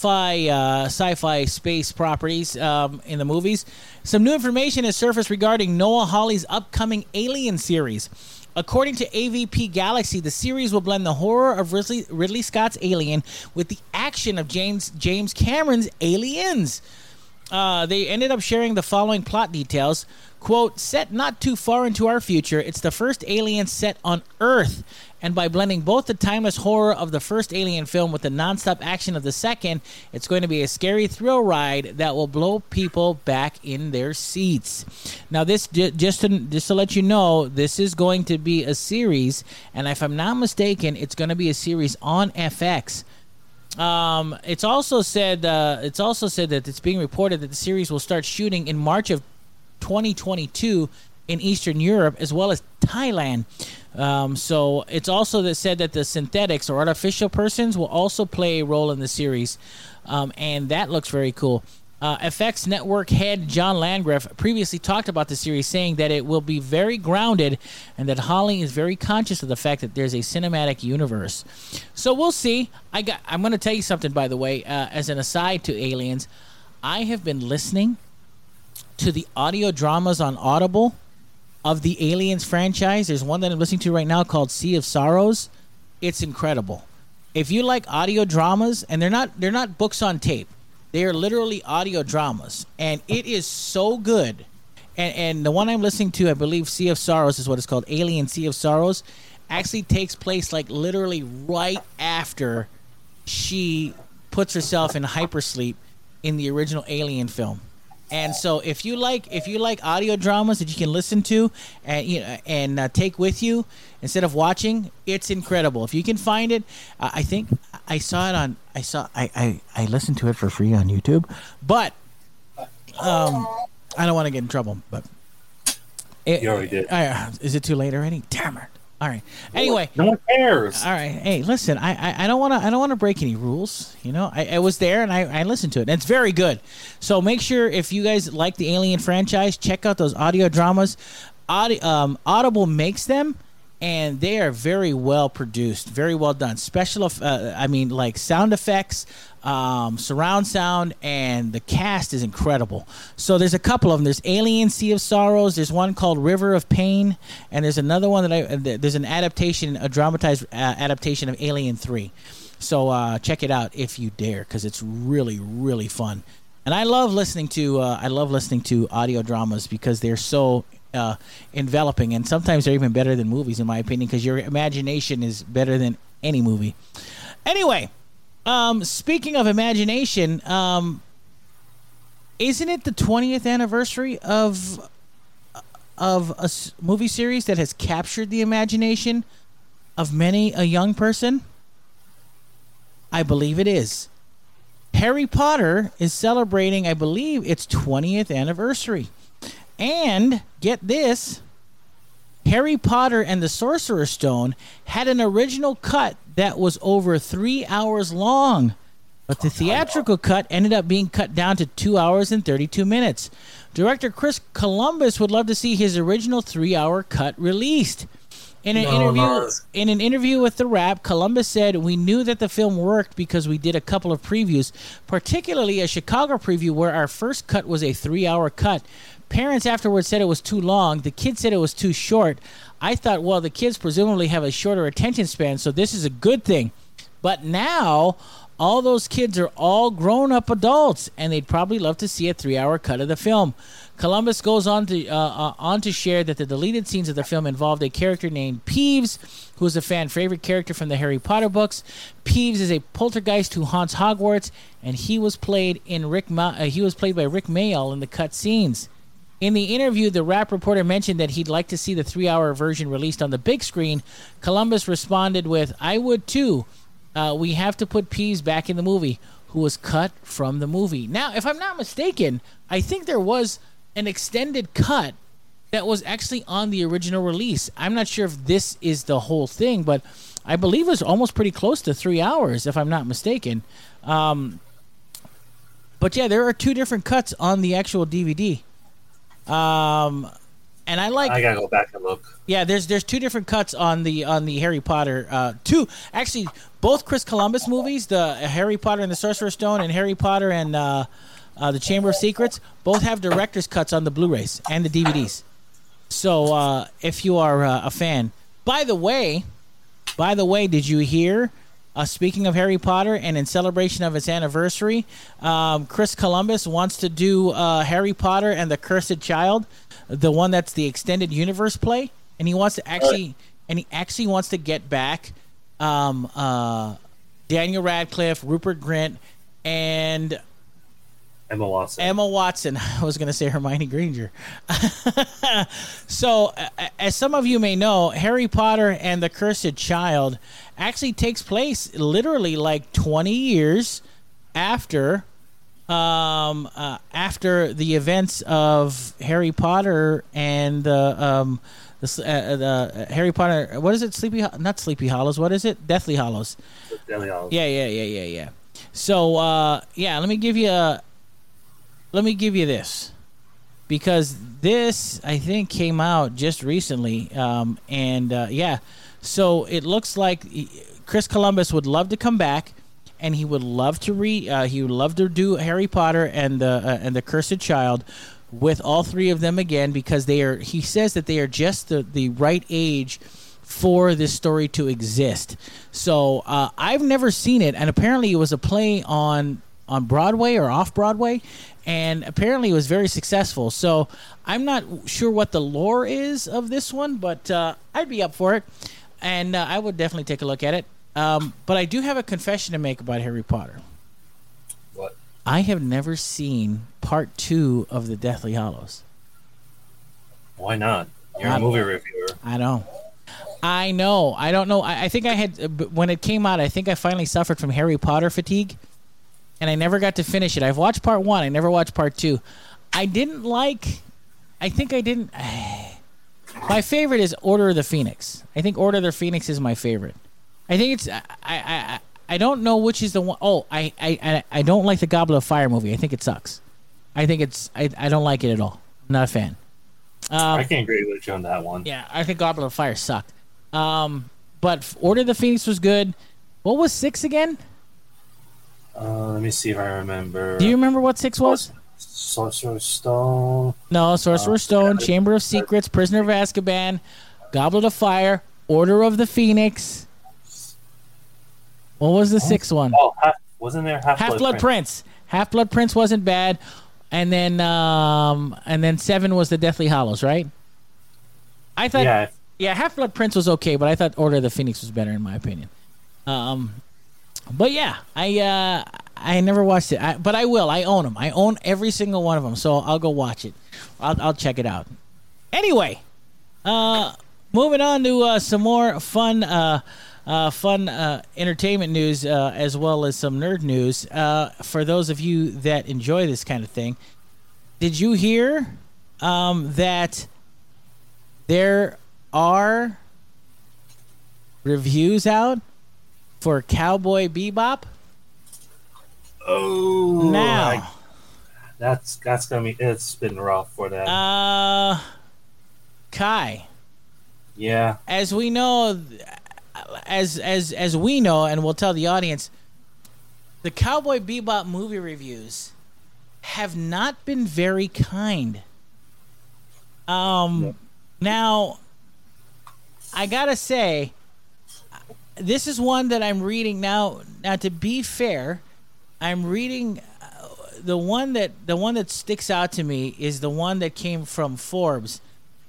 sci-fi space properties in the movies. Some new information has surfaced regarding Noah Hawley's upcoming Alien series. According to AVP Galaxy, the series will blend the horror of Ridley Scott's Alien with the action of James Cameron's Aliens. They ended up sharing the following plot details. Quote, set not too far into our future, it's the first Alien set on Earth. And by blending both the timeless horror of the first Alien film with the nonstop action of the second, it's going to be a scary thrill ride that will blow people back in their seats. Now, this just to let you know, this is going to be a series, and if I'm not mistaken, it's going to be a series on FX. It's also said that it's being reported that the series will start shooting in March of 2022 in Eastern Europe as well as Thailand. So it's also said that the synthetics or artificial persons will also play a role in the series, and that looks very cool. FX Network head John Landgraf previously talked about the series, saying that it will be very grounded and that Hawley is very conscious of the fact that there's a cinematic universe. So we'll see. I'm going to tell you something, by the way, as an aside to Aliens. I have been listening to the audio dramas on Audible of the Aliens franchise. There's one that I'm listening to right now called Sea of Sorrows. It's incredible. If you like audio dramas, and they're not books on tape, they are literally audio dramas, and it is so good. And the one I'm listening to, I believe Sea of Sorrows is what it's called, Alien Sea of Sorrows, actually takes place like literally right after she puts herself in hypersleep in the original Alien film. And so if you like audio dramas that you can listen to and take with you instead of watching, it's incredible. If you can find it, I think I listened to it for free on YouTube, but I don't want to get in trouble. But you already did. Is it too late already? Damn it! All right. Anyway, no one cares. All right. Hey, listen. I don't want to break any rules. You know, I was there and I listened to it. And it's very good. So make sure if you guys like the Alien franchise, check out those audio dramas. Audible makes them, and they are very well produced, very well done. Like sound effects, surround sound, and the cast is incredible. So there's a couple of them. There's Alien Sea of Sorrows. There's one called River of Pain, and there's another one there's an adaptation, a dramatized adaptation of Alien 3. So check it out if you dare, because it's really, really fun. And I love listening to audio dramas because they're so enveloping, and sometimes they're even better than movies, in my opinion, because your imagination is better than any movie. Anyway, speaking of imagination, isn't it the 20th anniversary of a movie series that has captured the imagination of many a young person? I believe it is. Harry Potter is celebrating, I believe, its 20th anniversary. And get this, Harry Potter and the Sorcerer's Stone had an original cut that was over 3 hours long. But the theatrical cut ended up being cut down to 2 hours and 32 minutes. Director Chris Columbus would love to see his original 3-hour cut released. In an interview with The Wrap, Columbus said, "We knew that the film worked because we did a couple of previews, particularly a Chicago preview where our first cut was a 3-hour cut. Parents afterwards said it was too long. The kids said it was too short. I thought, well, the kids presumably have a shorter attention span, so this is a good thing. But now all those kids are all grown-up adults, and they'd probably love to see a 3-hour cut of the film." Columbus goes on to share that the deleted scenes of the film involved a character named Peeves, who is a fan favorite character from the Harry Potter books. Peeves is a poltergeist who haunts Hogwarts, and he was played by Rick Mayall in the cut scenes. In the interview, the Wrap reporter mentioned that he'd like to see the 3-hour version released on the big screen. Columbus responded with, "I would too. We have to put Peeves back in the movie," who was cut from the movie. Now, if I'm not mistaken, I think there was an extended cut that was actually on the original release. I'm not sure if this is the whole thing, but I believe it was almost pretty close to 3 hours, if I'm not mistaken. But yeah, there are 2 different cuts on the actual DVD. And I gotta go back and look. Yeah, there's 2 different cuts on the Harry Potter. 2 actually, both Chris Columbus movies, the Harry Potter and the Sorcerer's Stone, and Harry Potter and the Chamber of Secrets, both have director's cuts on the Blu-rays and the DVDs. So if you are a fan, by the way, did you hear? Speaking of Harry Potter, and in celebration of its anniversary, Chris Columbus wants to do Harry Potter and the Cursed Child, the one that's the extended universe play, and he wants to actually wants to get back Daniel Radcliffe, Rupert Grint, and Emma Watson. I was going to say Hermione Granger. So, as some of you may know, Harry Potter and the Cursed Child actually takes place literally like 20 years after the events of Harry Potter and the Harry Potter. What is it? Not Sleepy Hollows. What is it? Deathly Hallows. Deathly Hallows. Yeah. So, let me give you this, because this, I think, came out just recently, so it looks like Chris Columbus would love to come back, and he would love to do Harry Potter and the Cursed Child with all 3 of them again, because he says that they are just the right age for this story to exist. So I've never seen it, and apparently it was a play on Broadway or off Broadway, and apparently it was very successful. So I'm not sure what the lore is of this one, but I'd be up for it, and I would definitely take a look at it. But I do have a confession to make about Harry Potter. What? I have never seen part 2 of the Deathly Hallows. Why not? You're a movie reviewer. I know. I don't know. I think I had, when it came out, I think I finally suffered from Harry Potter fatigue, and I never got to finish it. I've watched part 1. I never watched part 2. My favorite is Order of the Phoenix. I think Order of the Phoenix is my favorite. I think it's, I don't know which is the one. Oh, I don't like the Goblet of Fire movie. I think it sucks. I don't like it at all. I'm not a fan. I can agree with you on that one. Yeah, I think Goblet of Fire sucked. But Order of the Phoenix was good. What was 6 again? Let me see if I remember. Do you remember what 6 was? Sorcerer's Stone. No, Sorcerer's Stone, Chamber of Secrets, Prisoner of Azkaban, Goblet of Fire, Order of the Phoenix. What was the 6th one? Oh, wasn't there Half-Blood Prince? Half-Blood Prince wasn't bad. And then 7 was the Deathly Hallows, right? I thought, Half-Blood Prince was okay, but I thought Order of the Phoenix was better in my opinion. But yeah, I never watched it, but I will. I own them. I own every single one of them, so I'll go watch it. I'll check it out. Anyway, moving on to some more fun entertainment news, as well as some nerd news. For those of you that enjoy this kind of thing, did you hear that there are reviews out for Cowboy Bebop? Oh, now that's gonna be. It's been rough for them. Kai. Yeah. As we know, as we know, and we'll tell the audience, the Cowboy Bebop movie reviews have not been very kind. Now, I gotta say, this is one that I'm reading now. Now, to be fair, I'm reading the one that sticks out to me is the one that came from Forbes.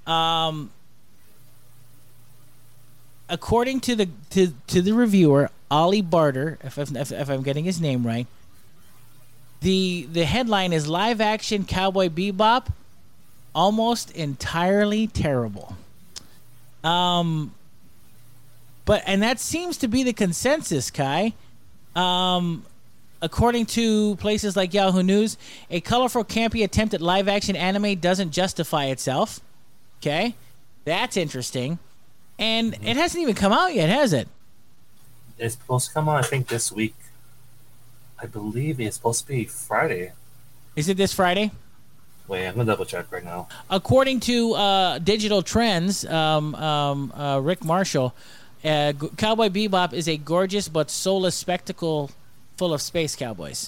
According to the reviewer Ollie Barter, if I'm getting his name right, the headline is Live Action Cowboy Bebop, almost entirely terrible. But that seems to be the consensus, Kai. According to places like Yahoo News, a colorful, campy attempt at live-action anime doesn't justify itself. Okay, that's interesting. And it hasn't even come out yet, has it? It's supposed to come out, I think, this week. I believe it's supposed to be Friday. Is it this Friday? Wait, I'm going to double check right now. According to Digital Trends, Rick Marshall, Cowboy Bebop is a gorgeous but soulless spectacle full of space cowboys.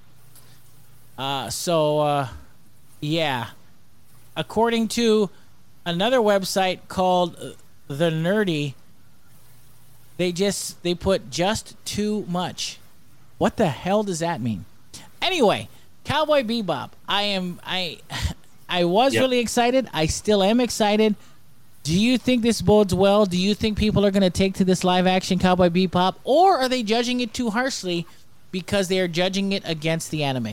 Yeah. According to another website called The Nerdy, they put just too much. What the hell does that mean? Anyway, Cowboy Bebop. I was really excited. I still am excited. Do you think this bodes well? Do you think people are going to take to this live-action Cowboy Bebop? Or are they judging it too harshly because they are judging it against the anime?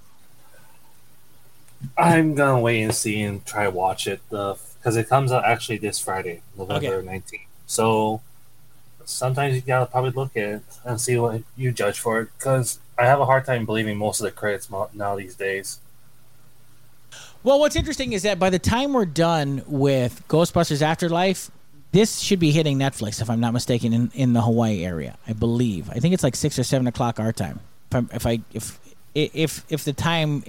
I'm going to wait and see and try to watch it. Because it comes out actually this Friday, November 19th. So sometimes you got to probably look at it and see what you judge for it. Because I have a hard time believing most of the credits now these days. Well, what's interesting is that by the time we're done with Ghostbusters Afterlife, this should be hitting Netflix, if I'm not mistaken, in the Hawaii area. I believe. I think it's like 6 or 7 o'clock our time. If the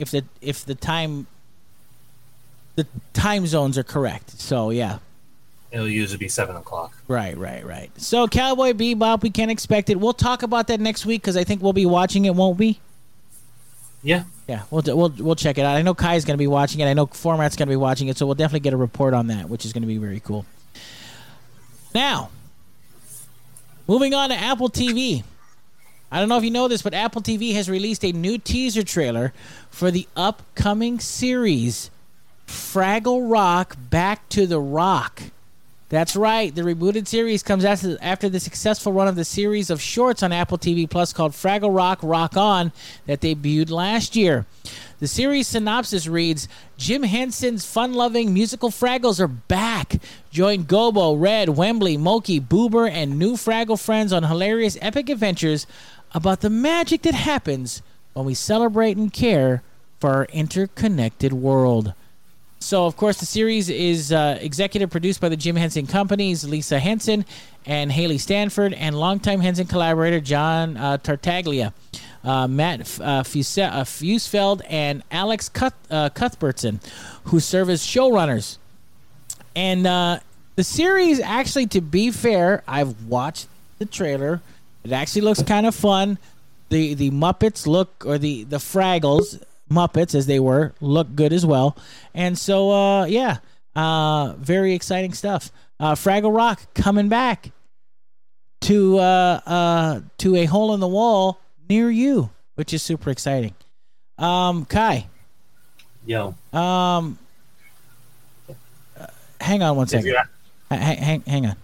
time zones are correct. So yeah, it'll usually be 7 o'clock. Right. So Cowboy Bebop, we can't expect it. We'll talk about that next week because I think we'll be watching it, won't we? Yeah. We'll check it out. I know Kai's going to be watching it. I know Format's going to be watching it, so we'll definitely get a report on that, which is going to be very cool. Now, moving on to Apple TV. I don't know if you know this, but Apple TV has released a new teaser trailer for the upcoming series Fraggle Rock Back to the Rock. That's right. The rebooted series comes after the successful run of the series of shorts on Apple TV Plus called Fraggle Rock Rock On that debuted last year. The series synopsis reads, Jim Henson's fun-loving musical Fraggles are back. Join Gobo, Red, Wembley, Moki, Boober, and new Fraggle friends on hilarious epic adventures about the magic that happens when we celebrate and care for our interconnected world. So, of course, the series is executive produced by the Jim Henson Companies, Lisa Henson and Haley Stanford, and longtime Henson collaborator John Tartaglia, Matt Fusfeld, and Alex Cuthbertson, who serve as showrunners. And the series, actually, to be fair, I've watched the trailer. It actually looks kind of fun. The Muppets look, or the Fraggles Muppets, as they were, look good as well. And so, very exciting stuff. Fraggle Rock coming back to a hole in the wall near you, which is super exciting. Kai. Yo. Hang on one second. Hang on.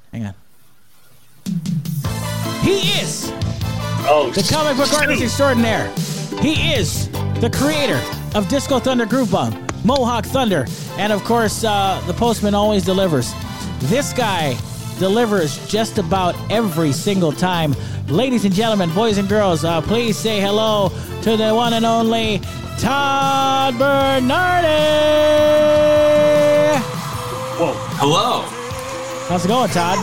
He is the comic book artist extraordinaire. He is the creator of Disco Thunder Groove Bomb, Mohawk Thunder, and of course, the Postman Always Delivers. This guy delivers just about every single time. Ladies and gentlemen, boys and girls, please say hello to the one and only Todd Bernardi. Whoa. Hello. How's it going, Todd?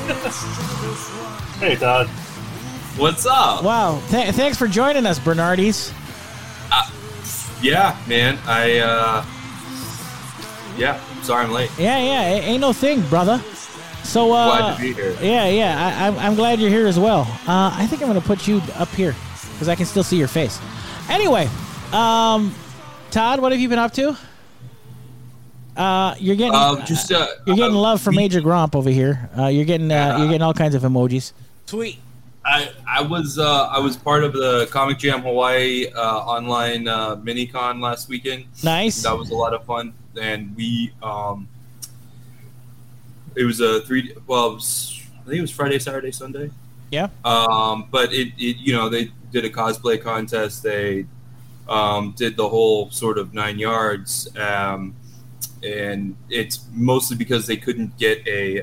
Hey, Todd. What's up? Wow. Thanks for joining us, Bernardis. Yeah, man. Sorry I'm late. Yeah. Ain't no thing, brother. So, glad to be here. Yeah. I'm glad you're here as well. I think I'm going to put you up here because I can still see your face. Anyway, Todd, what have you been up to? You're getting love from Major Gromp over here. You're getting all kinds of emojis. Sweet. I was part of the Comic Jam Hawaii online mini-con last weekend. Nice. That was a lot of fun, and we it was I think it was Friday, Saturday, Sunday. Yeah. But it they did a cosplay contest. They did the whole sort of 9 yards, and it's mostly because they couldn't get a.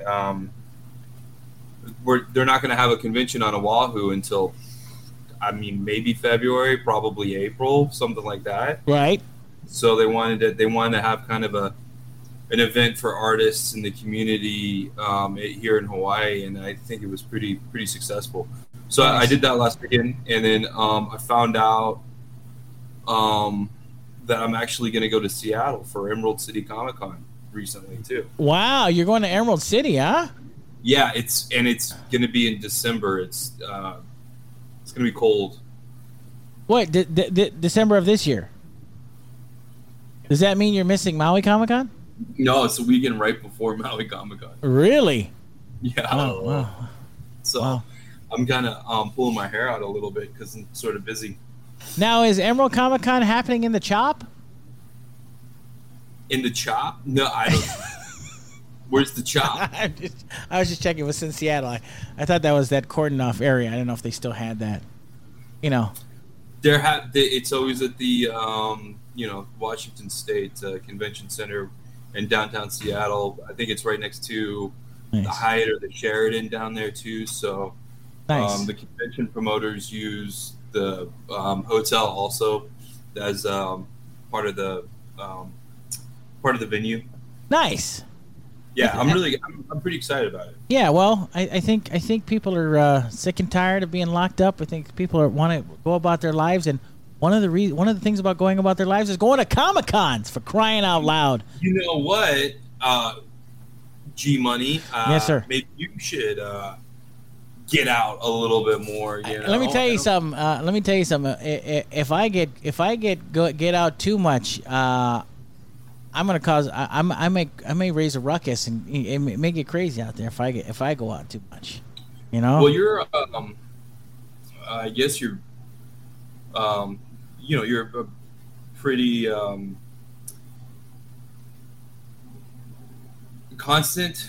They're not going to have a convention on Oahu until, maybe February, probably April, something like that. Right. So they wanted to have kind of an event for artists in the community here in Hawaii, and I think it was pretty successful. So nice. I did that last weekend, and then I found out that I'm actually going to go to Seattle for Emerald City Comic Con recently too. Wow, you're going to Emerald City, huh? Yeah, it's going to be in December. It's going to be cold. What, December of this year? Does that mean you're missing Maui Comic Con? No, it's the weekend right before Maui Comic Con. Really? Yeah. Oh, wow. So wow. I'm kind of pulling my hair out a little bit because I'm sort of busy. Now, is Emerald Comic Con happening in the Chop? In the Chop? No, I don't. Where's the Chop? I was just checking. It was in Seattle. I thought that was that cordoned off area. I don't know if they still had that. It's always at the Washington State Convention Center in downtown Seattle. I think it's right next to the Hyatt or the Sheraton down there too. So nice. The convention promoters use the hotel also as part of the venue. Nice. Yeah, I'm pretty excited about it. Yeah, well, I think people are sick and tired of being locked up. I think people want to go about their lives, and one of the things about going about their lives is going to Comic Cons, for crying out loud. You know what, G Money? Yes, sir. Maybe you should get out a little bit more. Let me tell you something. If I get out too much. I'm gonna cause. I may raise a ruckus, and it may get crazy out there if I go out too much. Well, you're. I guess you're. You're a pretty constant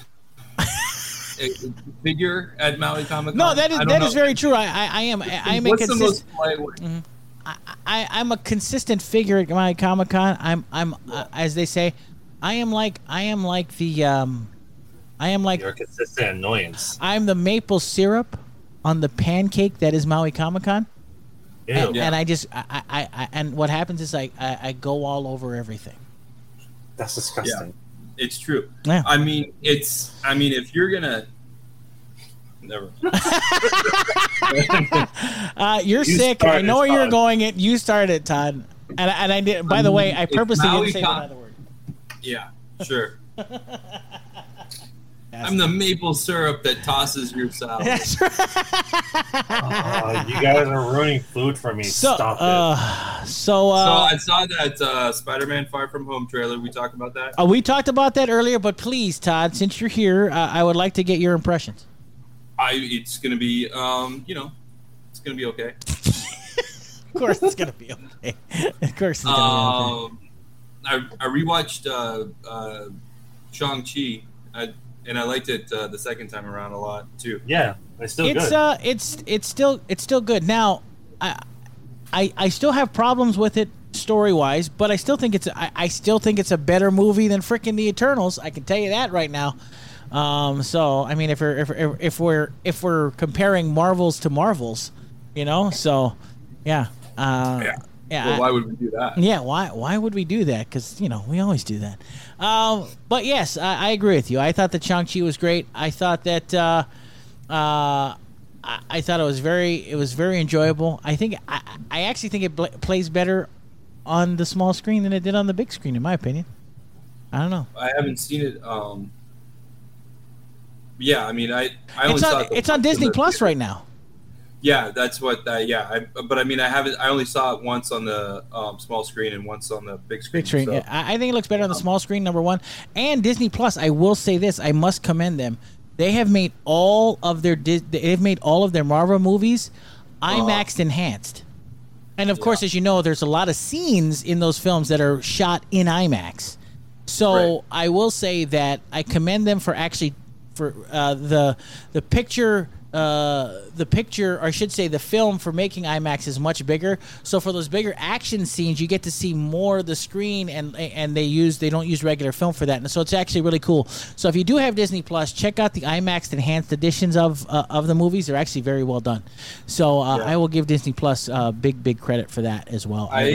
figure at Maui Comic Con. No, that is very true. I am. What's the most polite way? Mm-hmm. I'm a consistent figure at my Comic Con. I'm as they say, I am like the You're a consistent annoyance. I'm the maple syrup on the pancake that is Maui Comic Con. And I just and what happens is I go all over everything. That's disgusting. Yeah, it's true. Yeah. If you're gonna. Never. You're sick. I know where you're going. You started, Todd. And I did. By the way, I purposely didn't say another word. Yeah, sure. I'm the maple syrup that tosses your salad. That's right. You guys are ruining food for me. Stop it. So I saw that Spider-Man Far From Home trailer. We talked about that. We talked about that earlier, but please, Todd, since you're here, I would like to get your impressions. It's gonna be, it's gonna be okay. Of course, it's gonna be okay. Of course, it's gonna be okay. I rewatched Shang-Chi. and I liked it the second time around a lot too. Yeah, it's still It's good. it's still good. Now, I still have problems with it story wise, but I still think it's a better movie than frickin' The Eternals. I can tell you that right now. So I mean, if we're comparing Marvels to Marvels, so yeah. Yeah. Well, why would we do that? Yeah, why would we do that? Because we always do that. But yes, I agree with you. I thought that Shang-Chi was great. I thought that I thought it was very enjoyable. I actually think it plays better on the small screen than it did on the big screen, in my opinion. I don't know. I haven't seen it. Yeah, I mean, I only saw it. It's on Disney Plus right now. Yeah, that's what. But I mean, I only saw it once on the small screen and once on the big screen. Big screen. So. Yeah, I think it looks better on the small screen. Number one, and Disney Plus. I will say this: I must commend them. They have made all of their Marvel movies IMAX enhanced, and of course, as you know, there's a lot of scenes in those films that are shot in IMAX. So I will say that I commend them for actually the picture. The picture, or I should say the film, for making IMAX is much bigger. So for those bigger action scenes, you get to see more of the screen, and they don't use regular film for that. And so it's actually really cool. So if you do have Disney Plus, check out the IMAX enhanced editions of the movies. They're actually very well done. So I will give Disney Plus big credit for that as well. Are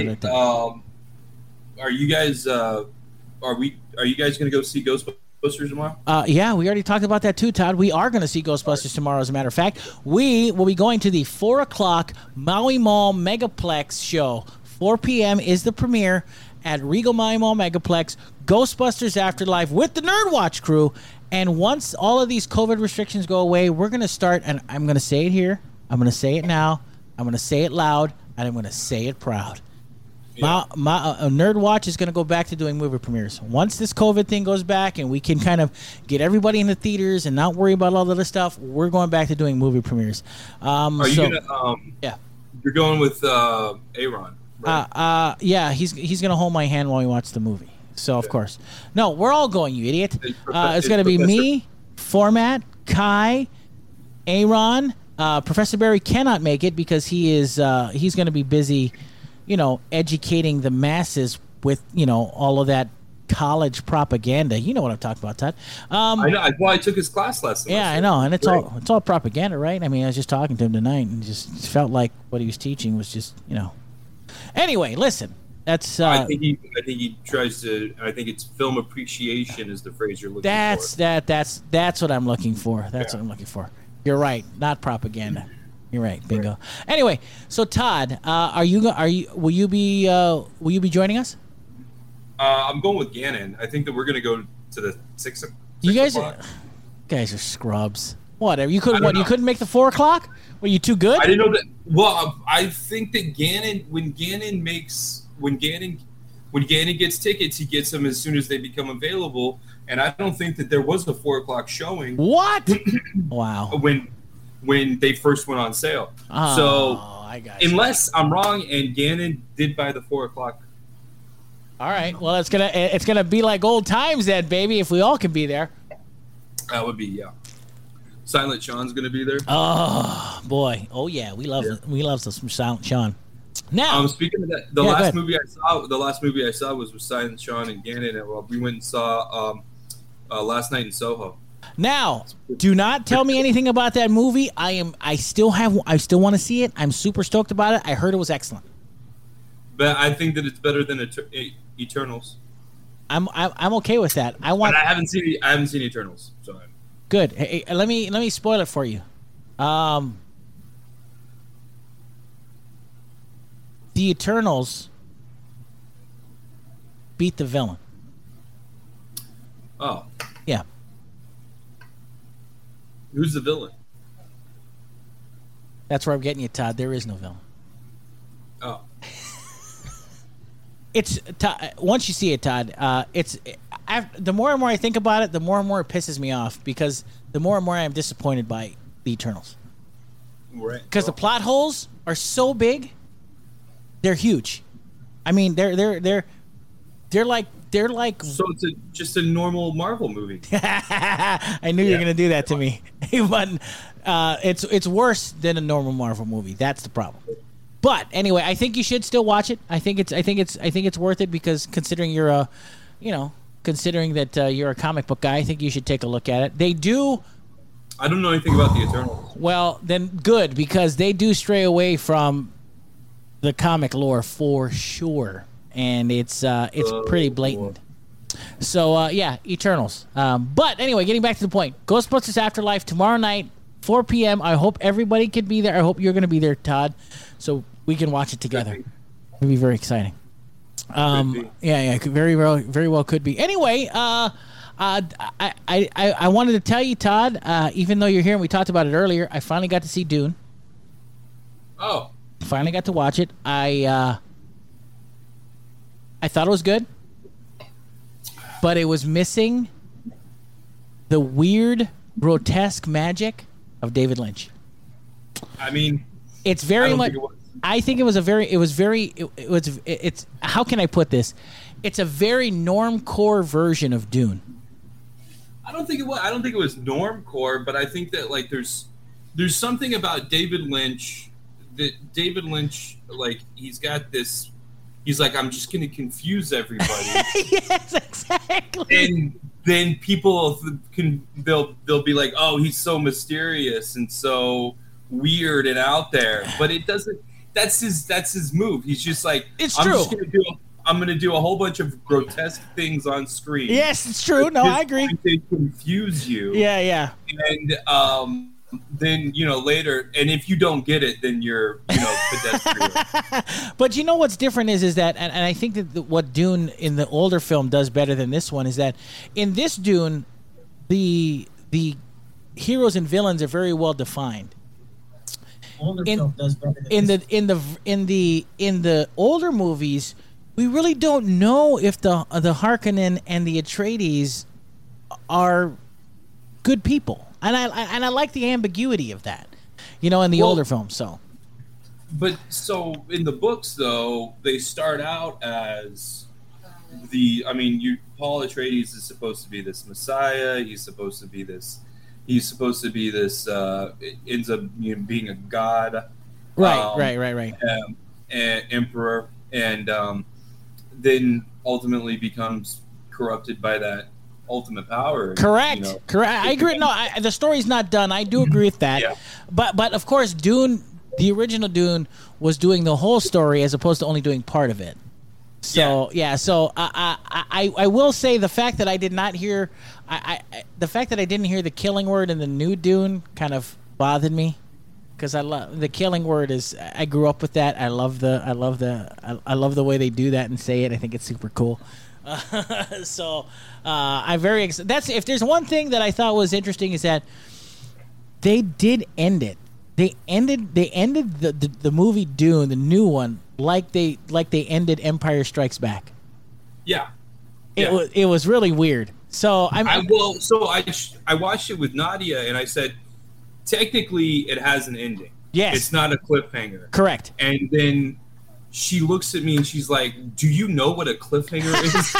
you guys are you guys going to go see Ghostbusters tomorrow? Yeah, we already talked about that too, Todd. We are going to see Ghostbusters tomorrow, as a matter of fact. We will be going to the 4 o'clock Maui Mall Megaplex show. 4 p.m. is the premiere at Regal Maui Mall Megaplex, Ghostbusters Afterlife with the Nerd Watch crew. And once all of these COVID restrictions go away, we're going to start, and I'm going to say it here, I'm going to say it now, I'm going to say it loud, and I'm going to say it proud. Yeah. Nerd Watch is going to go back to doing movie premieres. Once this COVID thing goes back and we can kind of get everybody in the theaters and not worry about all the other stuff, we're going back to doing movie premieres. Are you going to... yeah. You're going with Aaron, right? Yeah, he's going to hold my hand while we watch the movie. So, of course. No, we're all going, you idiot. It's going to be me, Format, Kai, Aaron. Professor Barry cannot make it because he's going to be busy... educating the masses with, all of that college propaganda. You know what I'm talking about, Todd. I know. Well, I took his class last semester. Yeah, I know. And it's all propaganda, right? I mean, I was just talking to him tonight and just felt like what he was teaching was just, Anyway, listen. That's I think he tries to. I think it's film appreciation is the phrase you're looking for. That's what I'm looking for. That's what I'm looking for. You're right. Not propaganda. You're right, bingo. Anyway, so Todd, will you be joining us? I'm going with Gannon. I think that we're going to go to the 6 You guys o'clock. Guys are scrubs. Whatever. You couldn't make the 4 o'clock? Were you too good? I didn't know that. Well, I think that when Gannon gets tickets, he gets them as soon as they become available. And I don't think that there was a 4 o'clock showing. What? Wow. When they first went on sale. Oh, so I got you. Unless I'm wrong and Gannon did buy the 4 o'clock. All right. Well, it's gonna be like old times then, baby, if we all can be there. That would be, yeah. Silent Sean's gonna be there. Oh boy. Oh yeah. We love some Silent Sean. Now speaking of that, the last movie I saw was with Silent Sean and Gannon, and we went and saw Last Night in Soho. Now, do not tell me anything about that movie. I still want to see it. I'm super stoked about it. I heard it was excellent. But I think that it's better than Eternals. I'm okay with that. But I haven't seen Eternals. So good. Hey, let me spoil it for you. The Eternals beat the villain. Oh. Yeah. Who's the villain? That's where I'm getting you, Todd. There is no villain. Oh. It's once you see it, Todd. The more and more I think about it, the more and more it pisses me off because the more and more I am disappointed by the Eternals. Right. Because the plot holes are so big, they're huge. I mean, they're like they're like. So it's just a normal Marvel movie. I knew you were gonna do that to me, but it's worse than a normal Marvel movie. That's the problem. But anyway, I think you should still watch it. I think it's worth it because considering you're a, considering that you're a comic book guy, I think you should take a look at it. They do. I don't know anything about the Eternals. Well, then good, because they do stray away from the comic lore for sure, and it's pretty blatant. So yeah, Eternals. But anyway, getting back to the point, Ghostbusters Afterlife tomorrow night, 4 p.m. I hope everybody could be there. I hope you're going to be there, Todd, so we can watch it together. It'll be very exciting. Yeah, very well could be. Anyway, I wanted to tell you, Todd, even though you're here and we talked about it earlier, I finally got to see Dune. Oh. Finally got to watch it. I thought it was good, but it was missing the weird, grotesque magic of David Lynch. I mean, it's very much. I think it was how can I put this? It's a very normcore version of Dune. I don't think it was normcore, but I think that like there's something about David Lynch that David Lynch, like, he's got this. He's like, I'm just going to confuse everybody. Yes, exactly. And then people they'll be like, oh, he's so mysterious and so weird and out there. But it doesn't. That's his move. He's just like, it's I'm true. Just I'm going to do a whole bunch of grotesque things on screen. Yes, it's true. No, I agree. To confuse you. Yeah. And then later, and if you don't get it, then you're pedestrian. But you know what's different is that, and I think that what Dune in the older film does better than this one is that in this Dune, the heroes and villains are very well defined. Older film does better than in the older movies, we really don't know if the Harkonnen and the Atreides are good people. And I like the ambiguity of that, in the older films. So, but so in the books though, they start out as Paul Atreides is supposed to be this Messiah. He's supposed to be this. Ends up being a god, right. Emperor, and then ultimately becomes corrupted by that ultimate power. Correct. I agree. No, the story's not done. I do agree with that. Yeah. But of course, Dune, the original Dune, was doing the whole story as opposed to only doing part of it. So So I will say the fact that I did not hear, the fact that I didn't hear the killing word in the new Dune kind of bothered me, because I love the killing word. I grew up with that. I love the way they do that and say it. I think it's super cool. So I'm very excited. If there's one thing that I thought was interesting is that they did end it. They ended the movie Dune, the new one, like they ended Empire Strikes Back. Yeah. It was really weird. So I watched it with Nadia and I said, technically it has an ending. Yes. It's not a cliffhanger. Correct. And then she looks at me and she's like, do you know what a cliffhanger is?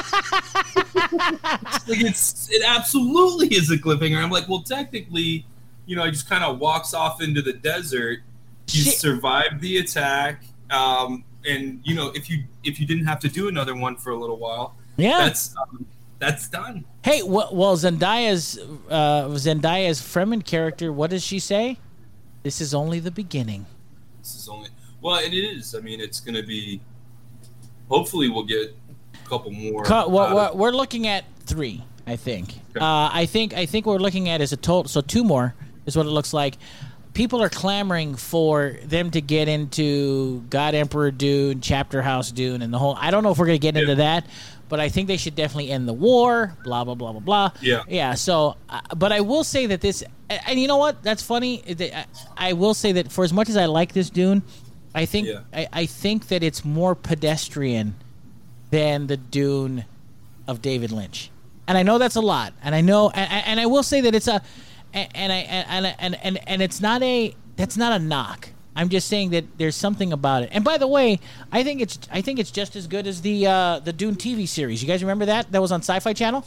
It absolutely is a cliffhanger. I'm like, well, technically, he just kind of walks off into the desert. He survived the attack. And if you didn't have to do another one for a little while, that's done. Hey, well, Zendaya's Fremen character, what does she say? This is only the beginning. Well, it is. I mean, it's going to be. Hopefully, we'll get a couple more. We're looking at 3, I think. Okay. I think we're looking at is a total. So 2 more is what it looks like. People are clamoring for them to get into God Emperor Dune, Chapter House Dune, and the whole. I don't know if we're going to get into that, but I think they should definitely end the war. Blah blah blah blah blah. Yeah. So, but I will say that this, and you know what? That's funny. I will say that for as much as I like this Dune, I think I think that it's more pedestrian than the Dune of David Lynch, and I know that's a lot, and I know, and I will say that it's a, and it's not a, that's not a knock. I'm just saying that there's something about it. And by the way, I think it's just as good as the Dune TV series. You guys remember that? That was on Sci-Fi Channel.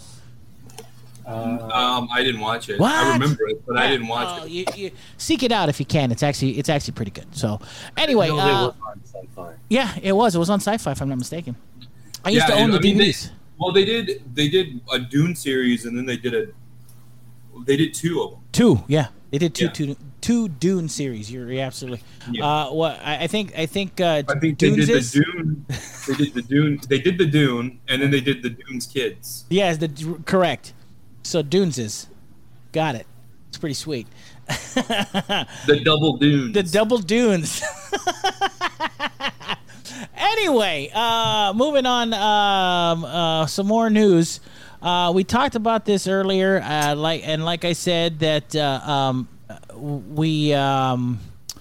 I didn't watch it. What? I remember it, but I didn't watch it. You seek it out if you can. It's actually pretty good. So anyway, No, it was on Sci-Fi. yeah, it was on Sci-Fi if I'm not mistaken. I used to own the DVDs. They did a Dune series, and then they did two of them. Two, yeah, they did two Dune series. You're absolutely. Yeah. I think I think they did Dunes the is? Dune. They did the Dune. They did the Dune, and then they did the Dune's kids. Yeah, correct. So Dunes is. Got it. It's pretty sweet. The double Dunes. The double Dunes. Anyway, moving on. Some more news. We talked about this earlier. Like I said, that we and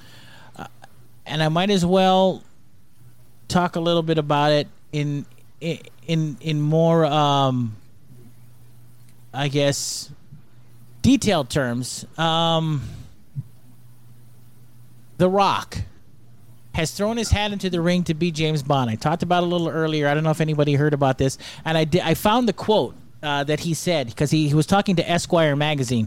I might as well talk a little bit about it in more I guess detailed terms. The Rock has thrown his hat into the ring to beat James Bond. I talked about it a little earlier. I don't know if anybody heard about this, and I found the quote that he said, because he was talking to Esquire magazine,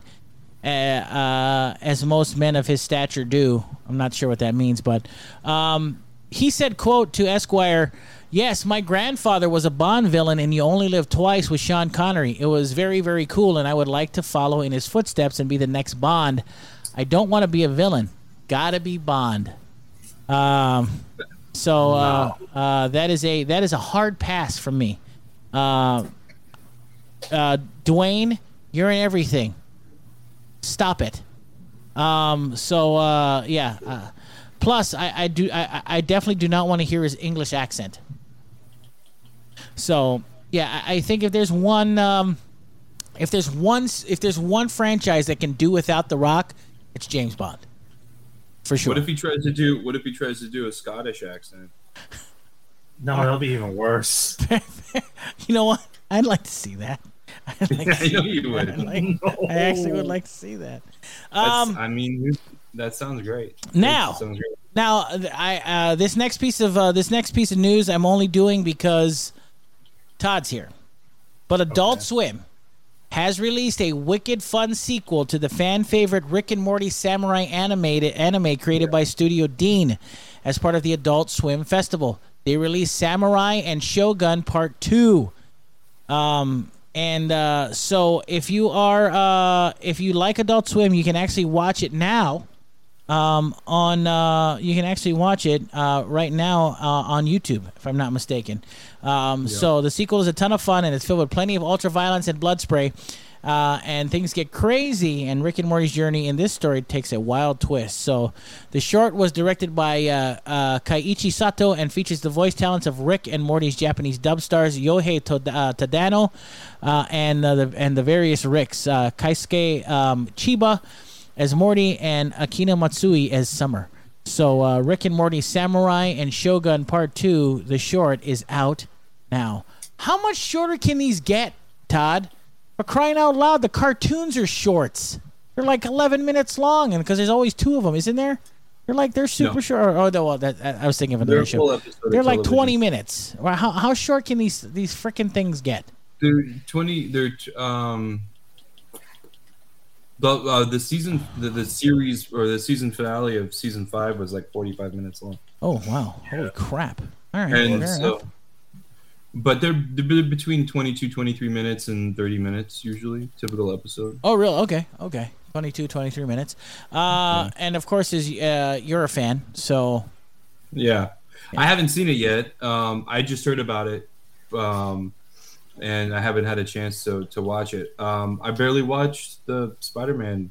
as most men of his stature do. I'm not sure what that means, but he said, quote, to Esquire, "Yes, my grandfather was a Bond villain and You Only Live Twice with Sean Connery. It was very, very cool, and I would like to follow in his footsteps and be the next Bond. I don't want to be a villain. Gotta be Bond." That is a hard pass from me. Dwayne, you're in everything. Stop it. Plus, I definitely do not want to hear his English accent. So yeah, I think if there's one franchise that can do without The Rock, it's James Bond. For sure. What if he tries to do a Scottish accent? No, that'll be even worse. You know what? I'd like to see that. I know you would. I actually would like to see that. That sounds great. Now, this next piece of news I'm only doing because Todd's here. But Adult Swim has released a wicked fun sequel to the fan favorite Rick and Morty samurai anime created by Studio Dean as part of the Adult Swim Festival. They released Samurai and Shogun Part 2. So if you like Adult Swim, you can actually watch it now. You can actually watch it right now on YouTube, if I'm not mistaken. So the sequel is a ton of fun, and it's filled with plenty of ultra violence and blood spray. And things get crazy, and Rick and Morty's journey in this story takes a wild twist. So the short was directed by Keiichi Sato and features the voice talents of Rick and Morty's Japanese dub stars Yohei Tadano and the various Ricks, Keisuke Chiba as Morty and Akina Matsui as Summer. So Rick and Morty Samurai and Shogun Part 2, the short, is out now. How much shorter can these get, Todd? For crying out loud, the cartoons are shorts. They're like 11 minutes long, and because there's always two of them, isn't there? They're super short. I was thinking of another show. They're like 20 minutes. How short can these freaking things get? The series or the season finale of season 5 was like 45 minutes long. Oh wow! Holy crap! All right, and so, but they're between 22, 23 minutes and 30 minutes usually, typical episode. Oh, really? Okay. 22, 23 minutes. And of course, you're a fan, so yeah. I haven't seen it yet. I just heard about it. And I haven't had a chance to watch it. I barely watched the Spider-Man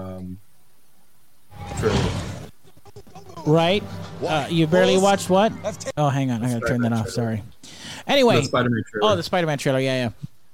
trailer. Right? You barely watched what? Oh, hang on. I gotta turn that off. Sorry. Anyway. The Spider-Man trailer. Oh, the Spider-Man trailer. Yeah.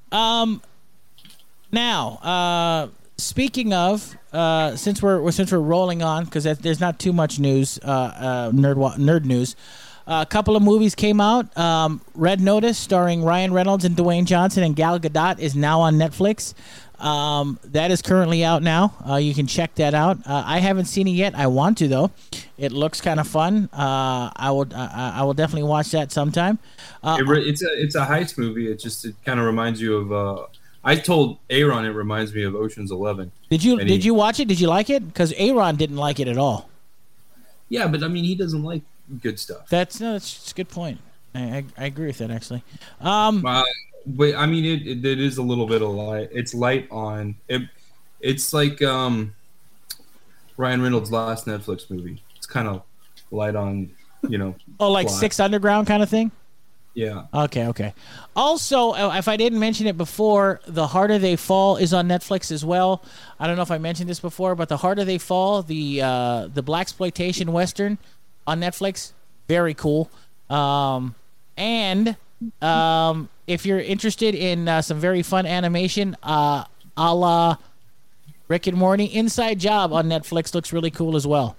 Now, speaking of, since we're rolling on, because there's not too much news, nerd news. A couple of movies came out. Red Notice, starring Ryan Reynolds and Dwayne Johnson and Gal Gadot, is now on Netflix. That is currently out now. You can check that out. I haven't seen it yet. I want to, though. It looks kind of fun. I will definitely watch that sometime. It's a heist movie. It kind of reminds you of. I told Aaron it reminds me of Ocean's 11. Did you watch it? Did you like it? Because Aaron didn't like it at all. Yeah, but I mean, he doesn't like good stuff. That's a good point. I agree with that actually. But I mean, it is a little bit of light. It's light on it. It's like Ryan Reynolds' last Netflix movie. It's kind of light on, like plot. 6 Underground kind of thing. Yeah. Okay. Also, if I didn't mention it before, The Harder They Fall is on Netflix as well. I don't know if I mentioned this before, but The Harder They Fall, the blaxploitation western on Netflix, very cool. And if you're interested in some very fun animation, a la Rick and Morty, Inside Job on Netflix looks really cool as well.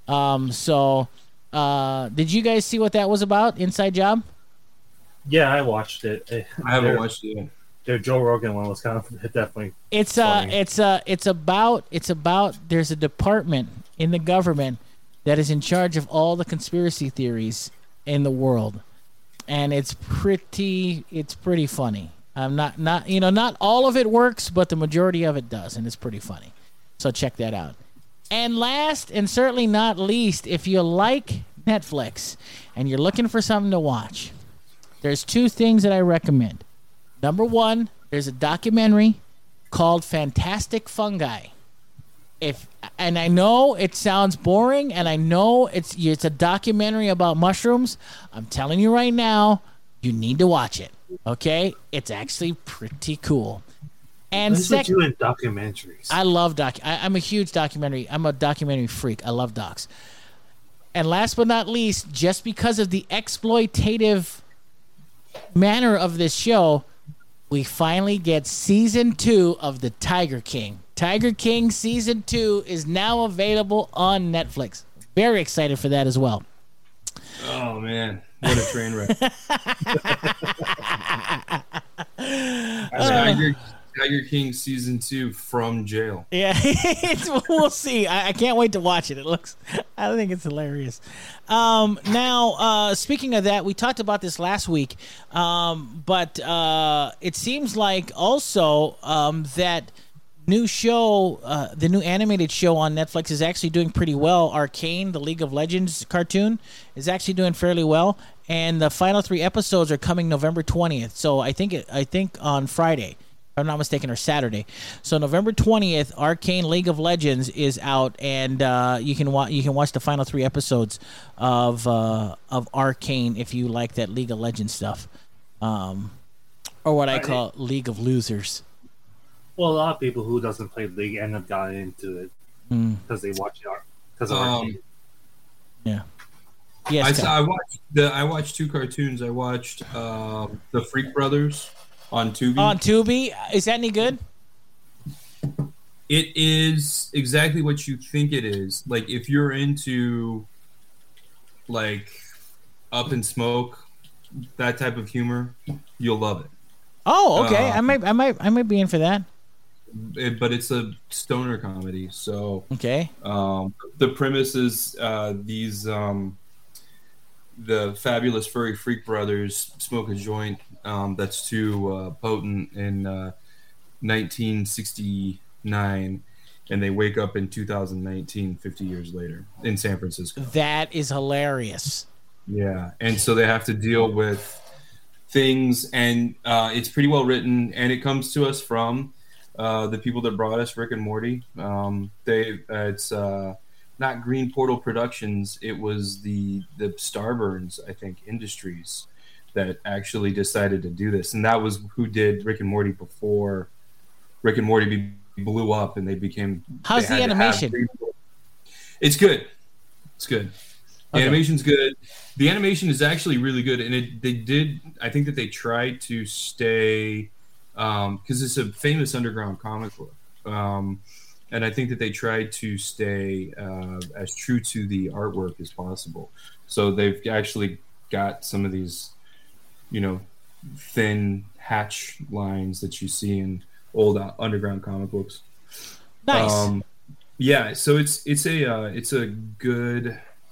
Did you guys see what that was about, Inside Job? Yeah, I watched it. I haven't watched it yet. The Joe Rogan one was kind of definitely. It's about there's a department in the government that is in charge of all the conspiracy theories in the world, and it's pretty funny. Not all of it works, but the majority of it does, and it's pretty funny. So check that out. And last and certainly not least, if you like Netflix and you're looking for something to watch, there's 2 things that I recommend. Number 1, there's a documentary called Fantastic Fungi. And I know it sounds boring, and I know it's a documentary about mushrooms. I'm telling you right now, you need to watch it. Okay, it's actually pretty cool. And what you in documentaries? I love I'm a huge documentary. I'm a documentary freak. I love docs. And last but not least, just because of the exploitative manner of this show, we finally get season 2 of the Tiger King. Tiger King season 2 is now available on Netflix. Very excited for that as well. Oh man, what a train wreck! Tiger King season 2 from jail. Yeah, we'll see. I can't wait to watch it. I think it's hilarious. Now, speaking of that, we talked about this last week, but it seems like also that new show, the new animated show on Netflix is actually doing pretty well. Arcane, the League of Legends cartoon, is actually doing fairly well, and the final 3 episodes are coming November 20th. So I think on Friday, if I'm not mistaken, or Saturday. So November 20th, Arcane League of Legends is out, and you can watch the final 3 episodes of Arcane if you like that League of Legends stuff, or what I call League of Losers. Well, a lot of people who doesn't play League end up getting into it because they watch it because of Arcane. Yeah. Yes. I watched 2 cartoons. I watched the Freak Brothers on Tubi. On Tubi, is that any good? It is exactly what you think it is. Like if you're into like Up in Smoke, that type of humor, you'll love it. Oh, okay. I might be in for that. But it's a stoner comedy, so okay. The premise is the fabulous furry freak brothers smoke a joint that's too potent in 1969, and they wake up in 2019, 50 years later, in San Francisco. That is hilarious. Yeah, and so they have to deal with things, and it's pretty well written, and it comes to us from the people that brought us Rick and Morty. It's not Green Portal Productions. It was the Starburns, I think, Industries that actually decided to do this, and that was who did Rick and Morty before Rick and Morty blew up, and they became. How's the animation? It's good. It's good. The Okay. animation's good. The animation is actually really good, and I think that they tried to stay, because it's a famous underground comic book, and I think that they tried to stay as true to the artwork as possible. So they've actually got some of these, thin hatch lines that you see in old underground comic books. Nice. Yeah, so it's a good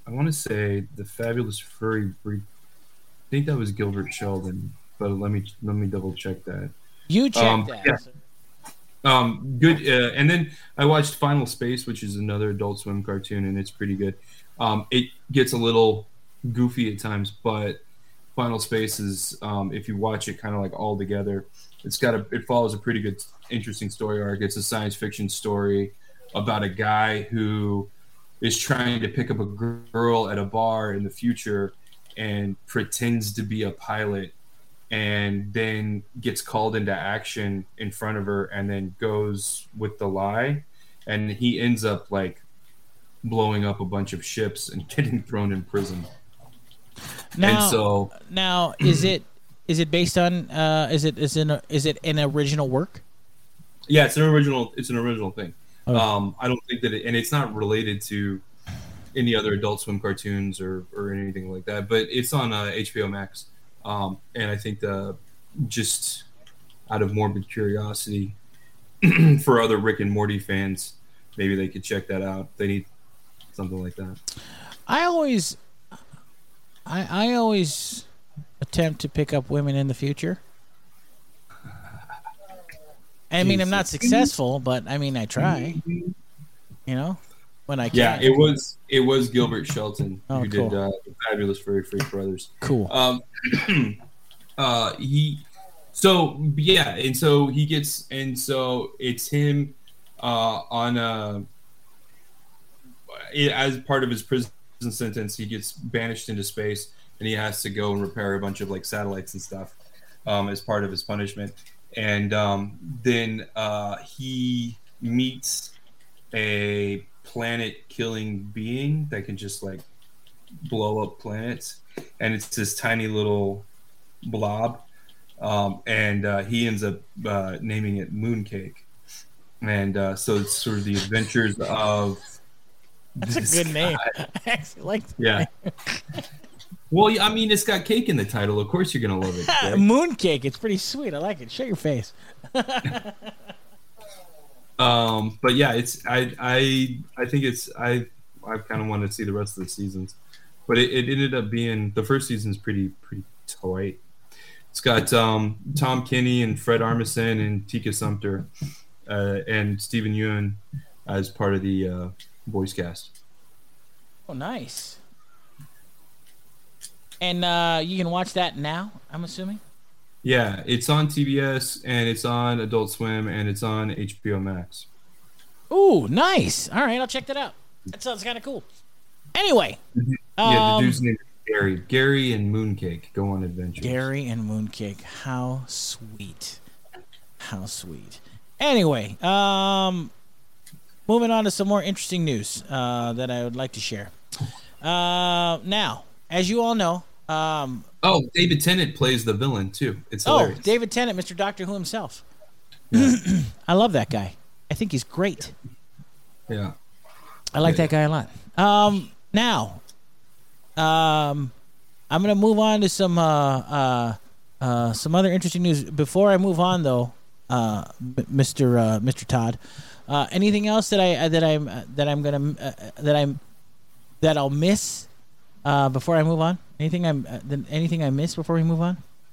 I want to say the Fabulous Furry Breed. I think that was Gilbert Sheldon, but let me double check that. You check that. Yeah. Good. And then I watched Final Space, which is another Adult Swim cartoon, and it's pretty good. It gets a little goofy at times, but Final Space is, if you watch it kind of like all together, it follows a pretty good, interesting story arc. It's a science fiction story about a guy who is trying to pick up a girl at a bar in the future and pretends to be a pilot, and then gets called into action in front of her and then goes with the lie, and he ends up like blowing up a bunch of ships and getting thrown in prison. Now is it based on is it an original work? Yeah, it's an original thing. Okay. I don't think that and it's not related to any other Adult Swim cartoons or anything like that, but it's on HBO Max. And I think just out of morbid curiosity for other Rick and Morty fans, maybe they could check that out. They need something like that. I always attempt to pick up women in the future. I mean, I'm not successful, but I mean, I try. You know, when I can. Yeah, it was Gilbert Shelton who did the Fabulous Furry Freak Brothers. Cool. It's him on as part of his prison sentence, he gets banished into space, and he has to go and repair a bunch of like satellites and stuff as part of his punishment. And then he meets a planet-killing being that can just like blow up planets, and it's this tiny little blob, and he ends up naming it Mooncake. And so it's sort of the adventures of That's a good name. I actually like that. Yeah. Well, I mean, it's got cake in the title. Of course you're going to love it. Right? Mooncake. It's pretty sweet. I like it. Show your face. But yeah, I think I kind of want to see the rest of the seasons. But it ended up being, the first season's pretty tight. It's got Tom Kenny and Fred Armisen and Tika Sumpter and Stephen Ewan as part of the voice cast. Oh, nice. And you can watch that now, I'm assuming? Yeah, it's on TBS, and it's on Adult Swim, and it's on HBO Max. Ooh, nice. All right, I'll check that out. That sounds kind of cool. Anyway. Yeah, the dude's name is Gary. Gary and Mooncake go on adventures. Gary and Mooncake. How sweet. How sweet. Anyway, moving on to some more interesting news that I would like to share. Now, as you all know... David Tennant plays the villain, too. It's hilarious. David Tennant, Mr. Doctor Who himself. Yeah. I love that guy. I think he's great. Yeah. I like that guy a lot. Now, I'm going to move on to some other interesting news. Before I move on, though, Mr. Todd, anything else that I'll miss before I move on? Anything I missed before we move on?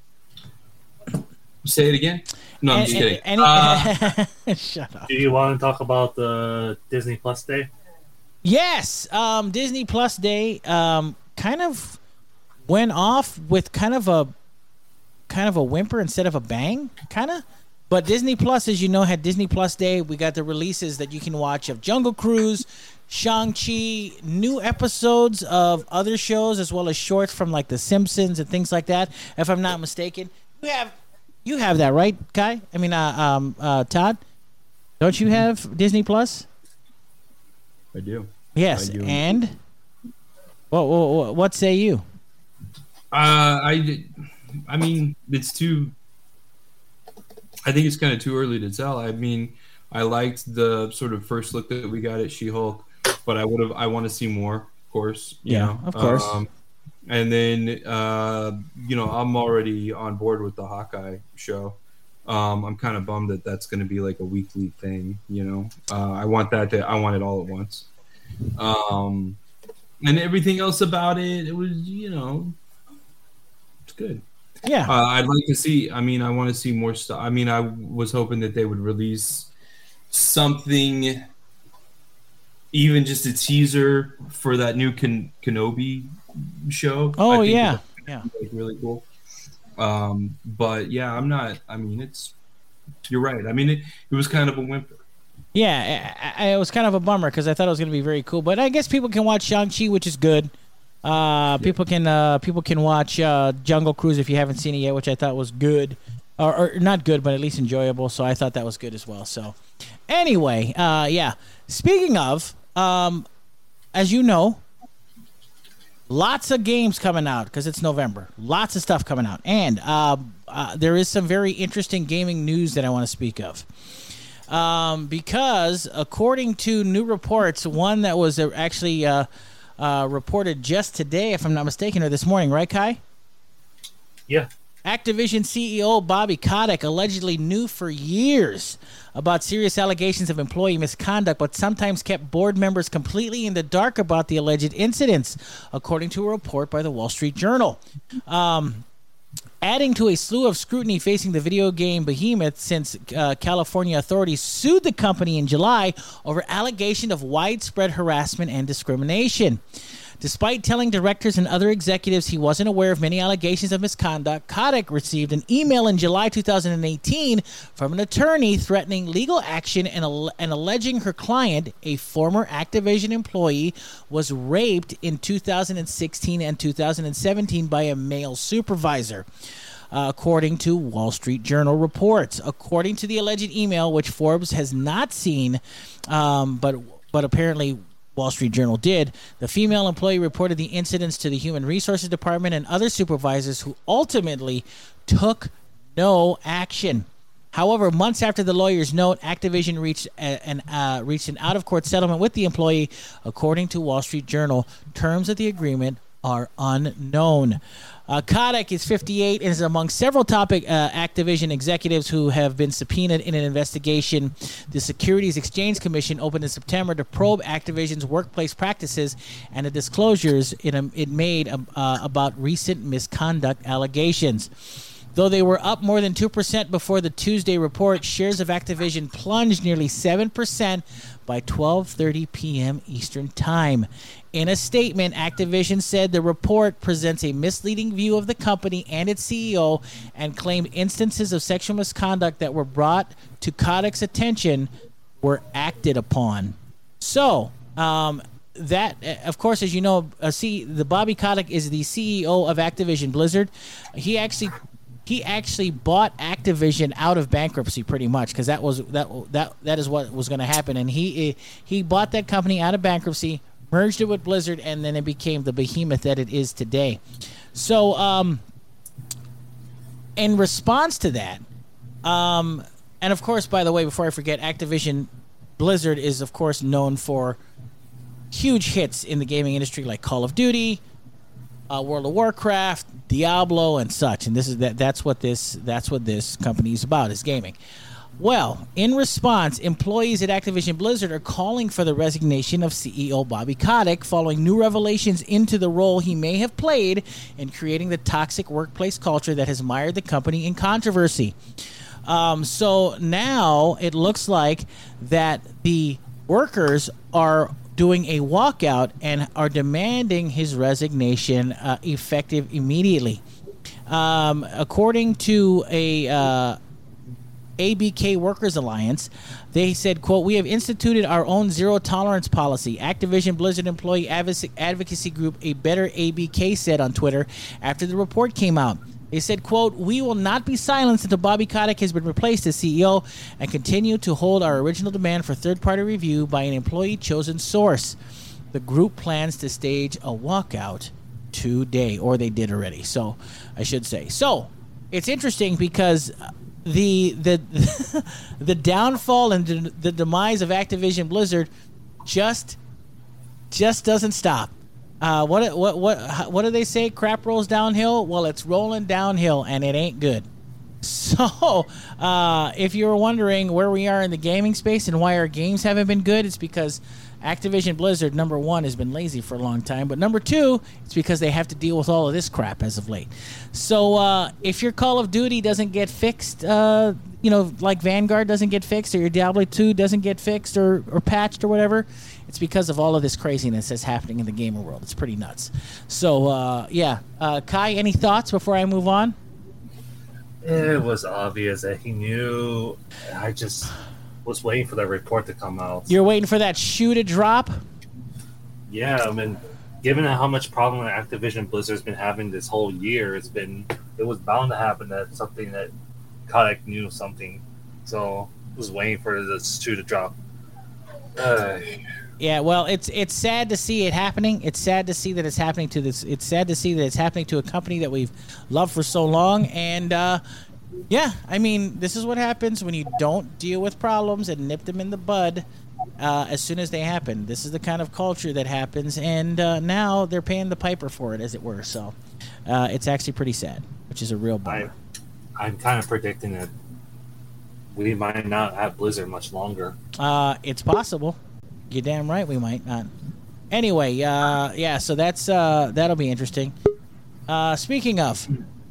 Say it again. No, I'm just kidding. Shut up. Do you want to talk about the Disney Plus Day? Yes, Disney Plus Day kind of went off with kind of a whimper instead of a bang, kind of. But Disney Plus, as you know, had Disney Plus Day. We got the releases that you can watch of Jungle Cruise, Shang-Chi, new episodes of other shows, as well as shorts from like The Simpsons and things like that. If I'm not mistaken, you have that, right, Kai? I mean, Todd, don't you have Disney Plus? I do. Yes, I do. And what say you? I mean, it's too. I think it's kind of too early to tell. I mean, I liked the sort of first look that we got at She-Hulk, but I want to see more, of course. You know? Of course. And then, I'm already on board with the Hawkeye show. I'm kind of bummed that that's going to be like a weekly thing. I want it all at once. And everything else about it, it was, it's good. Yeah. I'd like to see, I want to see more stuff. I was hoping that they would release something, even just a teaser for that new Kenobi show. Oh, yeah. Yeah. Like really cool. But yeah, I'm not, you're right. it was kind of a whimper. Yeah, it was kind of a bummer because I thought it was going to be very cool. But I guess people can watch Shang-Chi, which is good. People can watch Jungle Cruise if you haven't seen it yet, which I thought was good. Or not good, but at least enjoyable. So I thought that was good as well. So anyway, yeah. Speaking of, as you know, lots of games coming out because it's November. Lots of stuff coming out. And there is some very interesting gaming news that I want to speak of. Because according to new reports, one that was actually reported just today, if I'm not mistaken, or this morning, right, Kai? Yeah. Activision CEO Bobby Kotick allegedly knew for years about serious allegations of employee misconduct, but sometimes kept board members completely in the dark about the alleged incidents, according to a report by the Wall Street Journal. Adding to a slew of scrutiny facing the video game behemoth since California authorities sued the company in July over allegation of widespread harassment and discrimination. Despite telling directors and other executives he wasn't aware of many allegations of misconduct, Kotick received an email in July 2018 from an attorney threatening legal action and alleging her client, a former Activision employee, was raped in 2016 and 2017 by a male supervisor. According to Wall Street Journal reports. According to the alleged email, which Forbes has not seen, but apparently Wall Street Journal did, the female employee reported the incidents to the Human Resources Department and other supervisors who ultimately took no action. However, months after the lawyer's note, Activision reached an out-of-court settlement with the employee. According to Wall Street Journal, terms of the agreement are unknown. Kotick is 58 and is among several Activision executives who have been subpoenaed in an investigation the Securities Exchange Commission opened in September to probe Activision's workplace practices and the disclosures it made about recent misconduct allegations. Though they were up more than 2% before the Tuesday report, shares of Activision plunged nearly 7% by 12:30 p.m. Eastern Time. In a statement, Activision said the report presents a misleading view of the company and its CEO and claimed instances of sexual misconduct that were brought to Kotick's attention were acted upon. So, that, of course, as you know, the Bobby Kotick is the CEO of Activision Blizzard. He actually bought Activision out of bankruptcy, pretty much, because that is what was going to happen. And he bought that company out of bankruptcy, merged it with Blizzard, and then it became the behemoth that it is today. So, in response to that, and of course, by the way, before I forget, Activision Blizzard is, of course, known for huge hits in the gaming industry like Call of Duty, World of Warcraft, Diablo, and such. And that's what this company is about, is gaming. Well, in response, employees at Activision Blizzard are calling for the resignation of CEO Bobby Kotick following new revelations into the role he may have played in creating the toxic workplace culture that has mired the company in controversy. So now it looks like that the workers are doing a walkout and are demanding his resignation effective immediately. According to a ABK Workers Alliance, they said, quote, "We have instituted our own zero tolerance policy." Activision Blizzard employee advocacy group A Better ABK said on Twitter after the report came out. They said, quote, "We will not be silenced until Bobby Kotick has been replaced as CEO and continue to hold our original demand for third-party review by an employee-chosen source. The group plans to stage a walkout today," or they did already, so I should say. So it's interesting because the downfall and the demise of Activision Blizzard just doesn't stop. What do they say? Crap rolls downhill. Well, it's rolling downhill, and it ain't good. So, if you were wondering where we are in the gaming space and why our games haven't been good, it's because Activision Blizzard, number one, has been lazy for a long time. But number two, it's because they have to deal with all of this crap as of late. So if your Call of Duty doesn't get fixed, like Vanguard doesn't get fixed, or your Diablo 2 doesn't get fixed or patched or whatever, it's because of all of this craziness that's happening in the gamer world. It's pretty nuts. So, Kai, any thoughts before I move on? It was obvious that he knew. I just was waiting for that report to come out. You're waiting for that shoe to drop? Yeah, I mean, given how much problem Activision Blizzard's been having this whole year, it was bound to happen that something that Kotick knew something. So I was waiting for the shoe to drop. Yeah, well, it's sad to see it happening. It's sad to see that it's happening to this. It's sad to see that it's happening to a company that we've loved for so long. And I mean, this is what happens when you don't deal with problems and nip them in the bud as soon as they happen. This is the kind of culture that happens, and now they're paying the piper for it, as it were. So it's actually pretty sad, which is a real bummer. I'm kind of predicting that we might not have Blizzard much longer. It's possible. You're damn right we might not. Anyway, so that's that'll be interesting. Speaking of,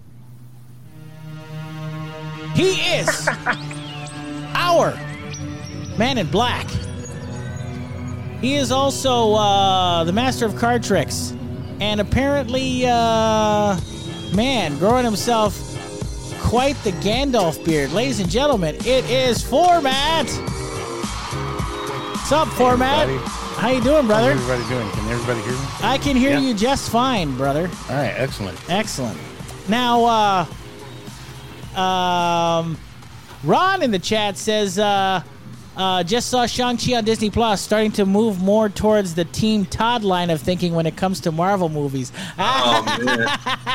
he is our man in black. He is also the master of card tricks, and apparently, growing himself quite the Gandalf beard. Ladies and gentlemen, it is Format. What's up, Format? How you doing, brother? How's everybody doing? Can everybody hear me? I can hear you just fine, brother. All right, excellent. Excellent. Now, Ron in the chat says, just saw Shang-Chi on Disney Plus, starting to move more towards the Team Todd line of thinking when it comes to Marvel movies. Oh, man.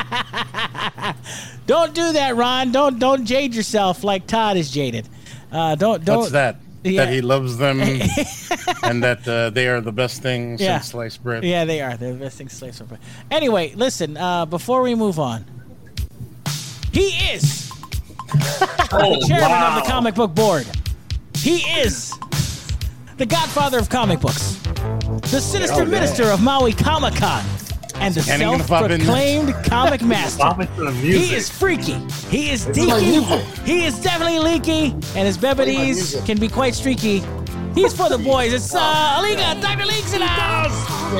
Don't do that, Ron. Don't jade yourself like Todd is jaded. Don't. What's that? Yeah. That he loves them and that they are the best thing since sliced bread. Yeah, they are. They're the best thing since sliced bread. Anyway, listen, before we move on, he is the chairman of the comic book board. He is the godfather of comic books, the sinister minister of Maui Comic-Con, and the self-proclaimed comic master. He is freaky. He is deaky. He is definitely leaky, and his bebeties can be quite streaky. He's for the boys. It's Aliga, Dr. Leaks in the house.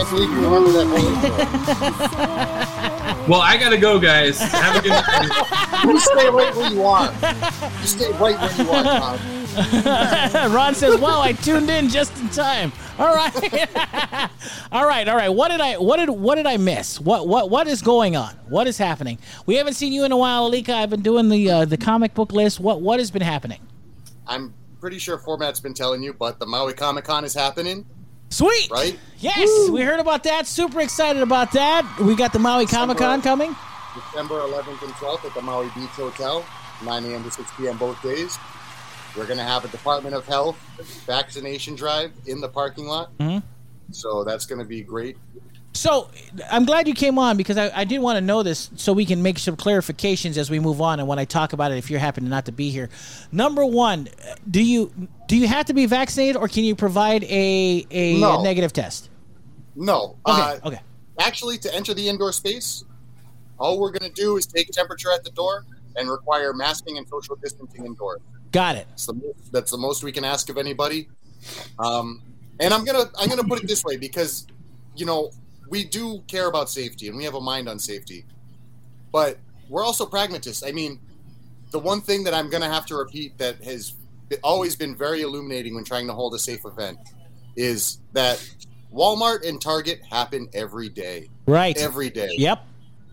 Well, I gotta go, guys. Have a good night. You stay right where you are. You stay right where you are, Tom. Ron says, "Wow, I tuned in just in time." All right, all right. What did I miss? What is going on? What is happening? We haven't seen you in a while, Alika. I've been doing the comic book list. What has been happening? I'm pretty sure Format's been telling you, but the Maui Comic-Con is happening. Sweet, right? Yes, woo! We heard about that. Super excited about that. We got the Maui Comic-Con coming. December 11th and 12th at the Maui Beach Hotel, 9 a.m. to 6 p.m. both days. We're going to have a Department of Health vaccination drive in the parking lot. Mm-hmm. So that's going to be great. So I'm glad you came on because I did want to know this so we can make some clarifications as we move on and when I talk about it if you happen not to be here. Number one, do you have to be vaccinated or can you provide a negative test? No. Okay. Actually, to enter the indoor space, all we're going to do is take temperature at the door and require masking and social distancing indoors. Got it. That's the most we can ask of anybody. And I'm gonna put it this way because, we do care about safety and we have a mind on safety, but we're also pragmatists. I mean, the one thing that I'm gonna have to repeat that has always been very illuminating when trying to hold a safe event is that Walmart and Target happen every day. Right. Every day. Yep.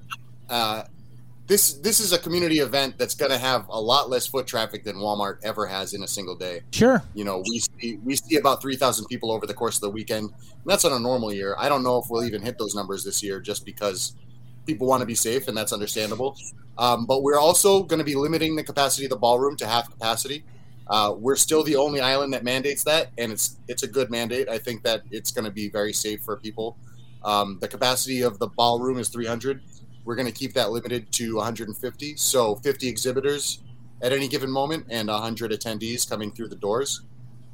This is a community event that's going to have a lot less foot traffic than Walmart ever has in a single day. Sure. We see about 3,000 people over the course of the weekend. And that's on a normal year. I don't know if we'll even hit those numbers this year just because people want to be safe, and that's understandable. But we're also going to be limiting the capacity of the ballroom to half capacity. We're still the only island that mandates that, and it's a good mandate. I think that it's going to be very safe for people. The capacity of the ballroom is 300. We're going to keep that limited to 150. So 50 exhibitors at any given moment and 100 attendees coming through the doors.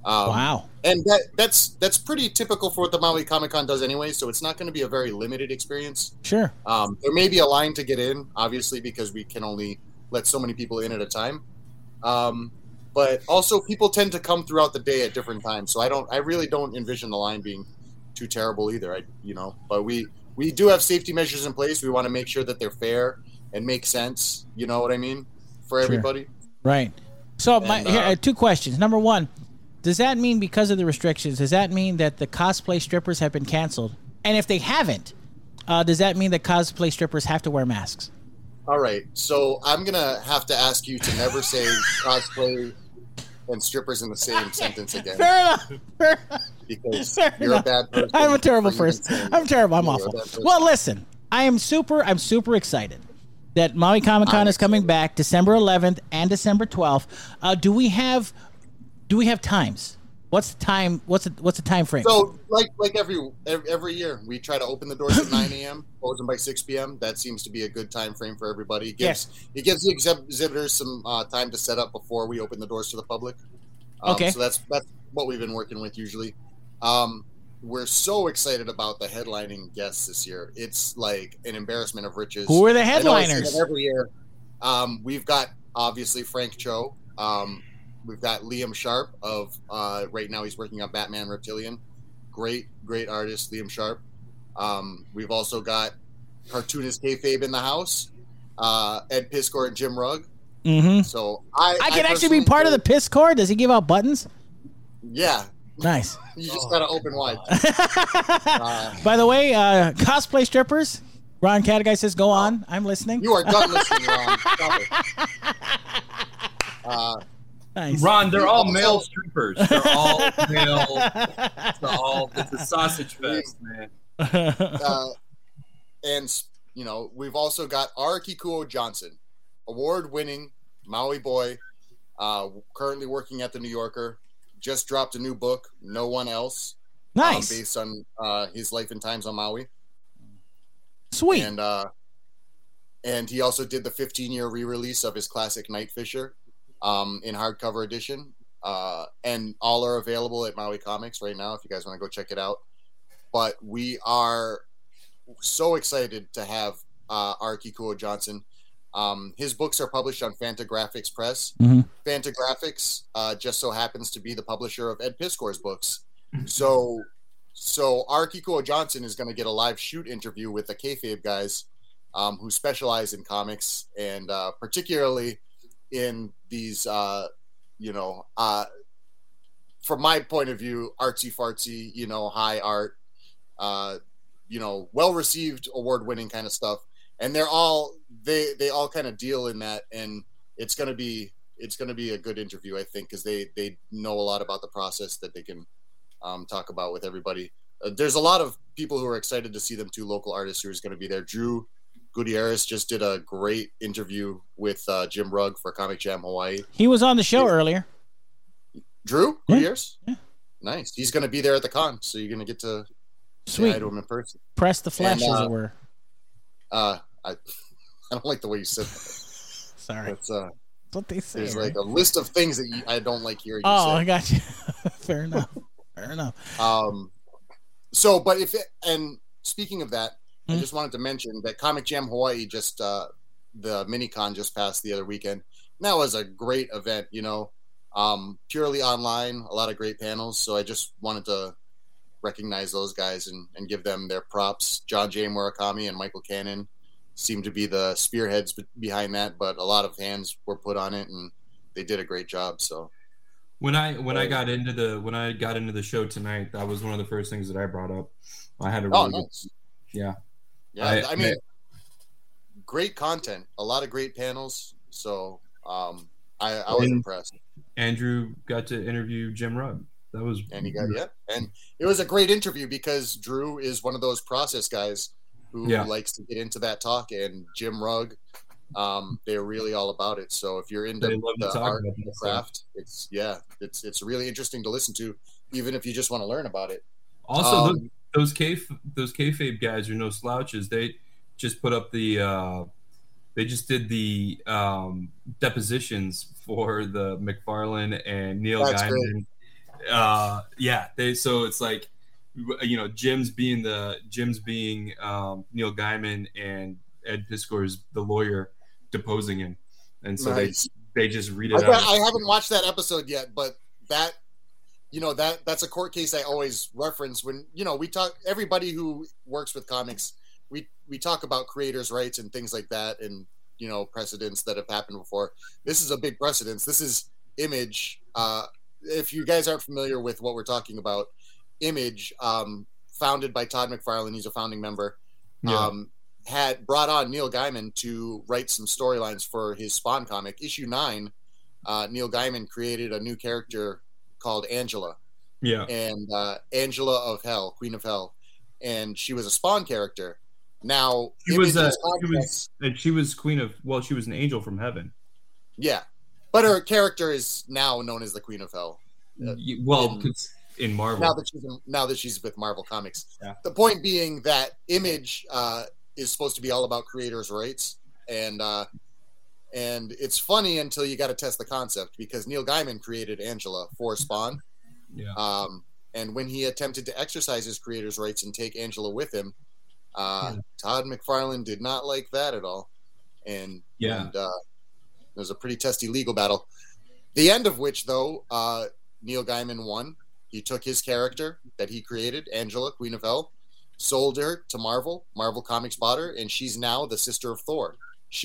Wow. And that's pretty typical for what the Maui Comic-Con does anyway, so it's not going to be a very limited experience. Sure. There may be a line to get in, obviously, because we can only let so many people in at a time. But also people tend to come throughout the day at different times, so I really don't envision the line being too terrible either. But we do have safety measures in place. We want to make sure that they're fair and make sense. You know what I mean? For everybody. Right. So here, 2 questions. Number 1, does that mean because of the restrictions, does that mean that the cosplay strippers have been canceled? And if they haven't, does that mean that cosplay strippers have to wear masks? All right. So I'm going to have to ask you to never say cosplay and strippers in the same sentence again. Fair enough. Because you're a bad person. I'm a terrible person. I'm terrible. I'm awful. Well, listen, I'm super excited that Maui Comic-Con is coming back December 11th and December 12th. Do we have times? What's the time? What's the time frame? So like every year, we try to open the doors at 9 a.m., close them by 6 p.m. That seems to be a good time frame for everybody. It gives the exhibitors some time to set up before we open the doors to the public. Okay. So that's what we've been working with usually. We're so excited about the headlining guests this year. It's like an embarrassment of riches. Who are the headliners? Every year, we've got obviously Frank Cho. We've got Liam Sharp of right now he's working on Batman Reptilian. Great artist, Liam Sharp. We've also got cartoonist Kayfabe in the house, Ed Piskor and Jim Rugg. Mm-hmm. So I can actually be part of the Piskor. Does he give out buttons? Yeah. Nice. You just gotta open wide. By the way, cosplay strippers. Ron Cataguy says, "Go on." I'm listening. You are done listening, Ron. Stop it. Nice. Ron, they're all male strippers. They're all male. It's a sausage fest, man. And we've also got R. Kikuo Johnson, award-winning Maui boy, currently working at the New Yorker. Just dropped a new book, No One Else. Nice. Based on his life and times on Maui. Sweet. And he also did the 15-year re-release of his classic Night Fisher in hardcover edition. And all are available at Maui Comics right now if you guys want to go check it out. But we are so excited to have R. Kikuo Johnson. His books are published on Fantagraphics Press. Mm-hmm. Fantagraphics just so happens to be the publisher of Ed Piskor's books. So R. Kikuo Johnson is going to get a live shoot interview with the Kayfabe guys who specialize in comics and particularly in these, from my point of view, artsy-fartsy, high art, well-received, award-winning kind of stuff. And they're all they all kind of deal in that, and it's gonna be a good interview, I think, because they know a lot about the process that they can talk about with everybody. There's a lot of people who are excited to see them too. Local artists who is going to be there. Drew Gutierrez just did a great interview with Jim Rugg for Comic Jam Hawaii. He was on the show earlier. Drew Gutierrez? Yeah. Nice. He's going to be there at the con, so you're going to get to say hi to him in person. Press the flesh, as it were. I don't like the way you said that. Sorry. That's what they say. There's like a list of things that I don't like hearing you say. I got you. Fair enough. And speaking of that, I just wanted to mention that Comic Jam Hawaii just the mini-con just passed the other weekend. And that was a great event, purely online, a lot of great panels. So I just wanted to recognize those guys and give them their props. John J. Murakami and Michael Cannon seem to be the spearheads behind that, but a lot of hands were put on it, and they did a great job. So when I got into the show tonight, that was one of the first things that I brought up. I had a really nice. Yeah. I mean, great content, a lot of great panels. So I was impressed. Andrew got to interview Jim Rugg. And it was a great interview because Drew is one of those process guys who likes to get into that talk, and Jim Rugg, they're really all about it. So if you're into the art and the craft, it's really interesting to listen to, even if you just want to learn about it. Also, those kayfabe guys are no slouches. They just put up they just did the depositions for the McFarlane and Neil Gaiman. So it's like, Jim's being Neil Gaiman, and Ed Piskor is the lawyer deposing him, and so Nice. they just read it out. I haven't watched that episode yet, but that's a court case I always reference when we talk. Everybody who works with comics, we talk about creators' rights and things like that, and precedents that have happened before. This is a big precedence. This is Image. If you guys aren't familiar with what we're talking about, Image, founded by Todd McFarlane, he's a founding member, had brought on Neil Gaiman to write some storylines for his Spawn comic. Issue 9, Neil Gaiman created a new character called Angela. Yeah. And Angela of Hell, Queen of Hell. And she was a Spawn character. Now, she was Queen of, she was an angel from heaven. Yeah. But her character is now known as the Queen of Hell. In Marvel. Now that she's with Marvel Comics. Yeah. The point being that Image is supposed to be all about creators' rights, and it's funny until you got to test the concept, because Neil Gaiman created Angela for Spawn. Yeah. And when he attempted to exercise his creators' rights and take Angela with him, Todd McFarlane did not like that at all, and there was a pretty testy legal battle. The end of which, though, Neil Gaiman won. He took his character that he created, Angela, Queen of Hell, sold her to Marvel. Marvel Comics bought her, and she's now the sister of Thor.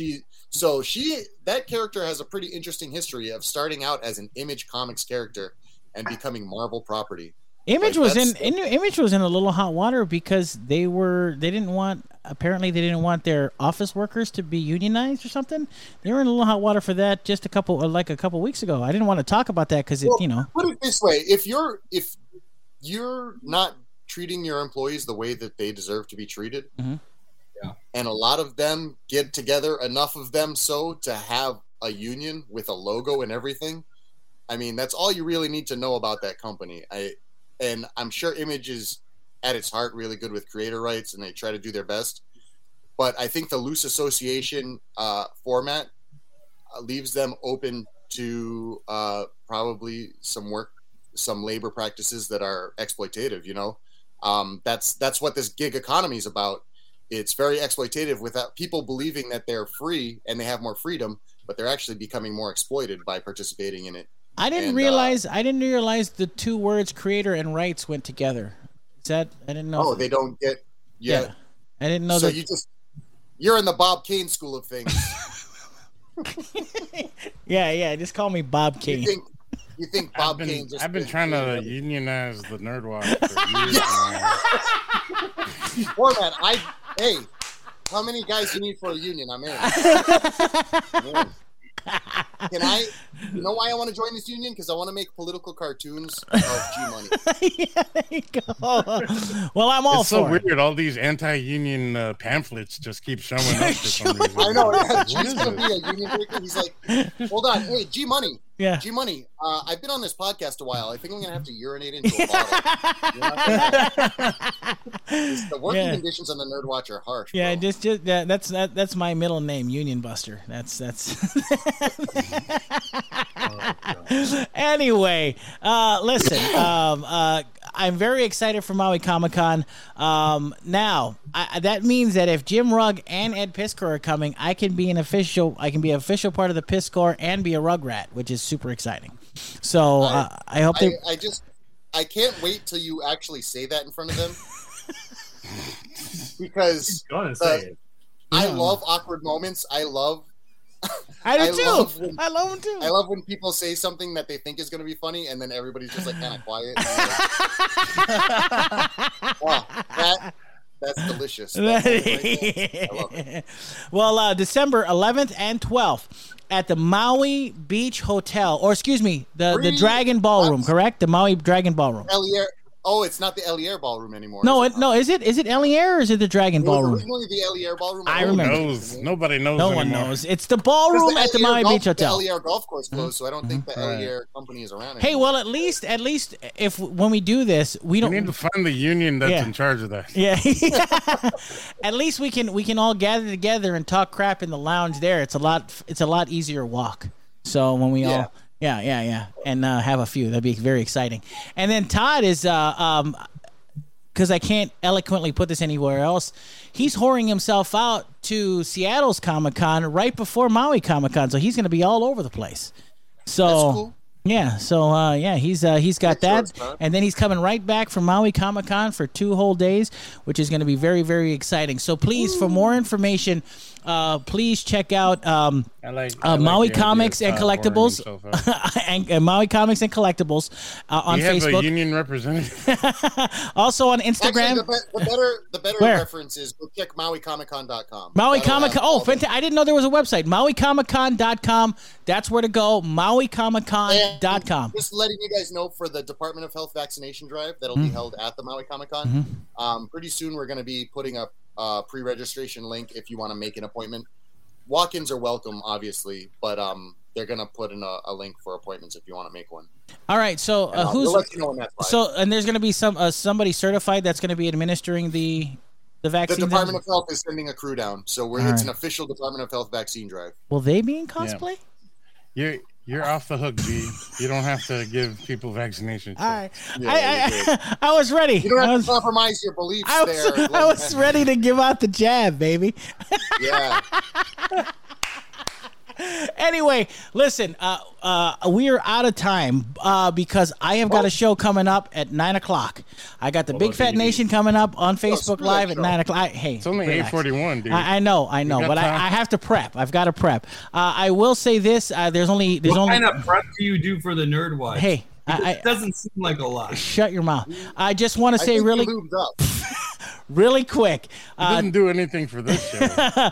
That character has a pretty interesting history of starting out as an Image Comics character and becoming Marvel property. Image was in a little hot water because they didn't want their office workers to be unionized or something. They were in a little hot water for that just a couple weeks ago. I didn't want to talk about that because put it this way: if you're not treating your employees the way that they deserve to be treated, and a lot of them get together, enough of them to have a union with a logo and everything. I mean, that's all you really need to know about that company. And I'm sure Image is, at its heart, really good with creator rights, and they try to do their best. But I think the loose association format leaves them open to probably some labor practices that are exploitative. That's what this gig economy is about. It's very exploitative, without people believing that they're free and they have more freedom, but they're actually becoming more exploited by participating in it. I didn't realize the two words creator and rights went together. I didn't know. Oh, they don't get. Yeah. I didn't know so that. You're in the Bob Kane school of things. Yeah. Just call me Bob Kane. You think Bob Kane? I've been trying to unionize the Nerdwalk for years. Format. Hey, how many guys you need for a union? I'm in. Can I? You know why I want to join this union? Because I want to make political cartoons of G-Money. Yeah, there you go. Well, I'm all it's for so it. weird. All these anti-union pamphlets just keep showing up for some reason. I know. G's going to be a union breaker. He's like, hold on. Hey, G-Money. Yeah. G-Money, I've been on this podcast a while. I think I'm going to have to urinate into a bottle. The working conditions on the Nerd Watch are harsh. Yeah, bro. just that's my middle name, Union Buster. That's. Anyway, listen. I'm very excited for Maui Comic-Con. Now, that means that if Jim Rugg and Ed Piskor are coming, I can be an official part of the Piskor and be a Rugrat, which is super exciting. So I hope I can't wait till you actually say that in front of them. Because I love awkward moments. I do too. I love them too. I love when people say something that they think is going to be funny, and then everybody's just kind of quiet. That's delicious. I love it. Well, December 11th and 12th at the Maui Beach Hotel, or excuse me, the Dragon Ballroom, correct? The Maui Dragon Ballroom. Oh, it's not the Elier Ballroom anymore. No, is it? Is it Elier or is it the Dragon Ballroom? Originally the Elier Ballroom. I remember. Nobody knows. No one knows. It's the ballroom at the Maui Beach Hotel. The Elier Golf Course closed, so I don't think the Elier company is around anymore. Hey, well, at least if when we do this, we don't need to find the union that's in charge of that. Yeah. At least we can all gather together and talk crap in the lounge there. It's a lot easier walk. So when we all Yeah. And have a few. That'd be very exciting. And then Todd is, because I can't eloquently put this anywhere else, he's whoring himself out to Seattle's Comic-Con right before Maui Comic-Con. So he's going to be all over the place. So. That's cool. Yeah, so he's got that, and then he's coming right back from Maui Comic-Con for 2 whole days, which is going to be very, very exciting. So please, for more information, please check out Maui Comics and Collectibles, and Maui Comics and Collectibles on Facebook. You have a union representative. Also on Instagram. Actually, the better reference is go check MauiComicCon.com. Maui Comic-Con. Oh, fantastic. I didn't know there was a website. MauiComicCon.com. That's where to go. MauiComicCon.com. Just letting you guys know for the Department of Health vaccination drive that'll be held at the Maui Comic-Con. Pretty soon we're going to be putting up a pre-registration link if you want to make an appointment. Walk-ins are welcome, obviously, but they're going to put in a link for appointments if you want to make one. All right, so who's let you know when that's live. So, and there's going to be somebody certified that's going to be administering the vaccine. The Department of Health is sending a crew down, so it's an official Department of Health vaccine drive. Will they be in cosplay? Yeah. You're off the hook, G. You don't have to give people vaccinations. All right. I was ready. You don't have to compromise your beliefs there. I was ready to give out the jab, baby. Yeah. Anyway, listen, we are out of time because I have got a show coming up at 9 o'clock. I got the Big Fat Nation coming up on Facebook Live at 9 o'clock. Hey, it's only 8:41, dude. I know, but I have to prep. I've got to prep. I will say this: what kind of prep do you do for the Nerd Watch? Hey, it doesn't seem like a lot. Shut your mouth. I just want to say really quick. He didn't do anything for this show.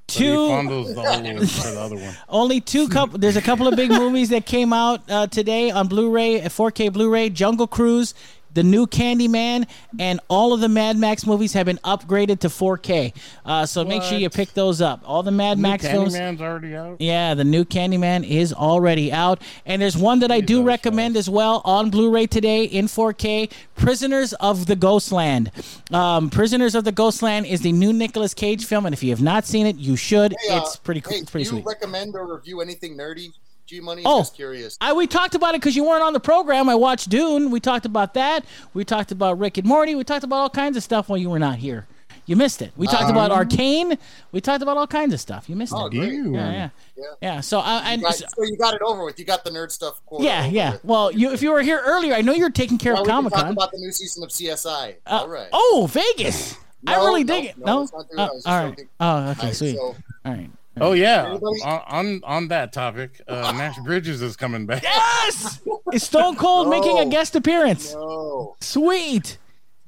Only two couple. There's a couple of big movies that came out today on Blu-ray, 4K Blu-ray. Jungle Cruise, the new Candyman, and all of the Mad Max movies have been upgraded to 4K. So make sure you pick those up. All the Mad Max films. Candyman's already out? Yeah, the new Candyman is already out. And there's one that I do recommend as well on Blu-ray today in 4K, Prisoners of the Ghostland. Prisoners of the Ghostland is the new Nicolas Cage film, and if you have not seen it, you should. It's pretty cool. It's pretty sweet. Do you recommend or review anything nerdy? G-Money, just curious. We talked about it because you weren't on the program. I watched Dune. We talked about that. We talked about Rick and Morty. We talked about all kinds of stuff while you were not here. You missed it. We talked about Arcane. We talked about all kinds of stuff. You missed it. Great. Yeah. So you got it over with. You got the nerd stuff. Yeah. Well, if you were here earlier, I know you're taking care of Comic-Con. Talk about the new season of CSI. All right. Oh, Vegas. I really dig it. No. All right. Oh, okay, sweet. All right. Oh yeah. On that topic, Nash Bridges is coming back. Yes, is Stone Cold making a guest appearance? No. Sweet.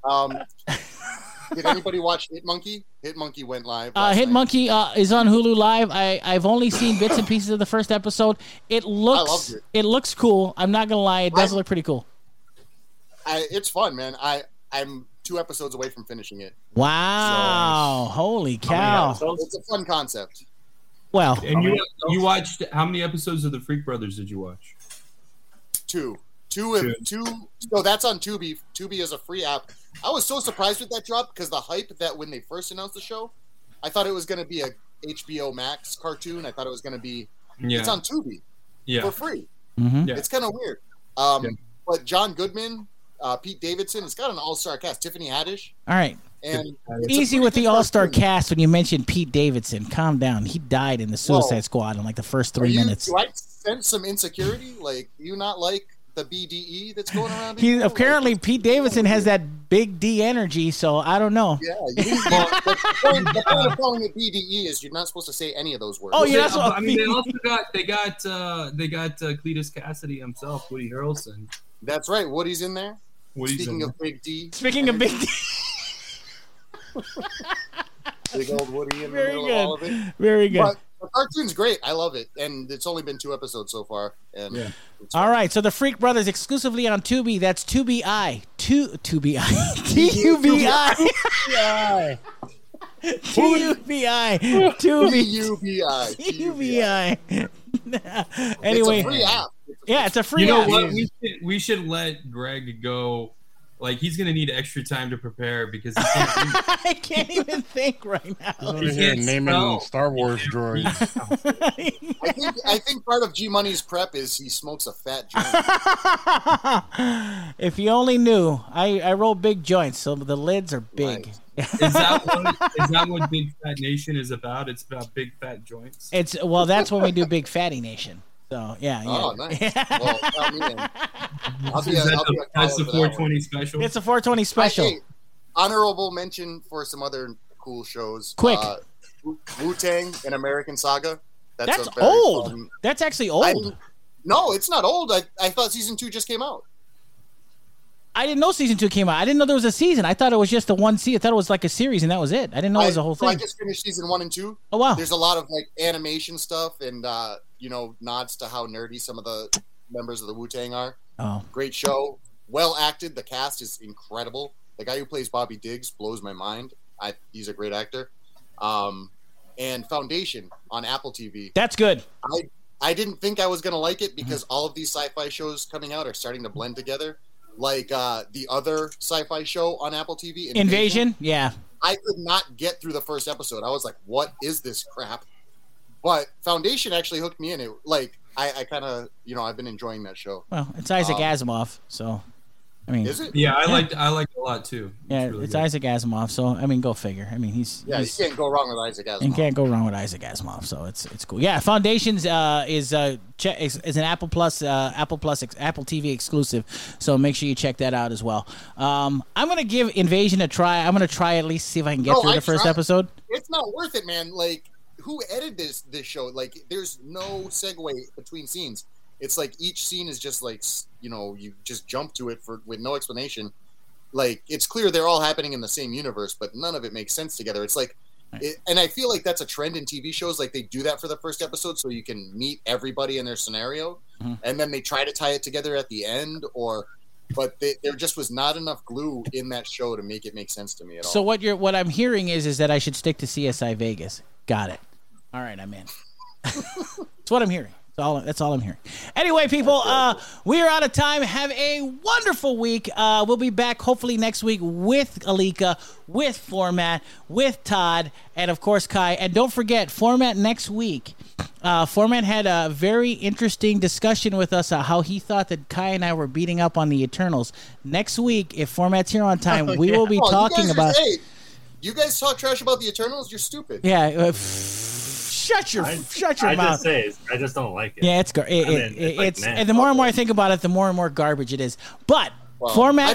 Did anybody watch Hit Monkey? Hit Monkey went live. Hit Monkey is on Hulu Live. I've only seen bits and pieces of the first episode. It looks cool. I'm not gonna lie, it does look pretty cool. It's fun, man. I'm 2 episodes away from finishing it. Wow! So, holy cow! It's a fun concept. Well, and you watched how many episodes of the Freak Brothers did you watch? 2. So that's on Tubi. Tubi is a free app. I was so surprised with that drop because the hype that when they first announced the show, I thought it was going to be a HBO Max cartoon. I thought it was going to be. It's on Tubi for free. Mm-hmm. It's kind of weird. But John Goodman, Pete Davidson, it's got an all-star cast. Tiffany Haddish. All right. And easy with the all-star cast when you mention Pete Davidson. Calm down. He died in the Suicide Squad in like the first 3 minutes. Do I sense some insecurity? Like, do you not like the BDE that's going around? Apparently Pete Davidson has that big D energy, so I don't know. Yeah. The point of calling it BDE is you're not supposed to say any of those words. Oh yeah, that's what I mean. They also got Cletus Cassidy himself, Woody Harrelson. That's right. Woody's in there. Speaking of Big D. Big old Woody in the middle of all of it. Very good. But the cartoon's great. I love it. And it's only been 2 episodes so far. And all right. So the Freak Brothers exclusively on Tubi. That's Tubi. Tubi. Anyway. It's a free app. Yeah, it's a free app. You know what? We should let Greg go Like, he's going to need extra time to prepare because he can't I can't even think right now. He's here naming Star Wars droids. I think part of G Money's prep is he smokes a fat joint. If you only knew, I roll big joints, so the lids are big. Right. Is that what Big Fat Nation is about? It's about big fat joints. That's when we do Big Fatty Nation. So yeah. Oh, nice. Well, That's the 420 special. It's a 420 special. Hey, honorable mention for some other cool shows. Quick. Wu-Tang and American Saga. That's old. That's actually old. No, it's not old. I thought season 2 just came out. I didn't know season 2 came out. I didn't know there was a season. I thought it was just the one season. I thought it was like a series, and that was it. I didn't know it was a whole thing. I just finished season 1 and 2. Oh wow! There's a lot of like animation stuff and nods to how nerdy some of the members of the Wu-Tang are. Oh, great show. Well acted. The cast is incredible. The guy who plays Bobby Diggs blows my mind. He's a great actor. And Foundation on Apple TV. That's good. I didn't think I was gonna like it because all of these sci-fi shows coming out are starting to blend together. Like the other sci-fi show on Apple TV, Invasion. Yeah. I could not get through the first episode. I was like, "What is this crap?" But Foundation actually hooked me in. It I kind of I've been enjoying that show. Well, it's Isaac Asimov, so I mean, is it? Yeah, I liked it a lot too. It's really good. Isaac Asimov, so I mean, go figure. I mean, you can't go wrong with Isaac Asimov. You can't go wrong with Isaac Asimov, so it's cool. Yeah, Foundations is an Apple TV exclusive, so make sure you check that out as well. I'm gonna give Invasion a try. I'm gonna try at least see if I can get through the first episode. It's not worth it, man. Like, who edited this show? Like, there's no segue between scenes. It's like each scene is just like, you just jump to it with no explanation. Like, it's clear they're all happening in the same universe, but none of it makes sense together. It's like, and I feel like that's a trend in TV shows. Like, they do that for the first episode so you can meet everybody in their scenario, and then they try to tie it together at the end. But there just was not enough glue in that show to make it make sense to me at all. So what I'm hearing is that I should stick to CSI Vegas. Got it. All right, I'm in. That's what I'm hearing. That's all I'm hearing. Anyway, people, we are out of time. Have a wonderful week. We'll be back hopefully next week with Alika, with Format, with Todd, and of course Kai. And don't forget, Format next week. Format had a very interesting discussion with us how he thought that Kai and I were beating up on the Eternals. Next week, if Format's here on time, we will be talking about. Hey, you guys talk trash about the Eternals? You're stupid. Yeah. Shut your mouth. I just don't like it. Yeah, it's and the more and more I think about it, the more and more garbage it is. But Format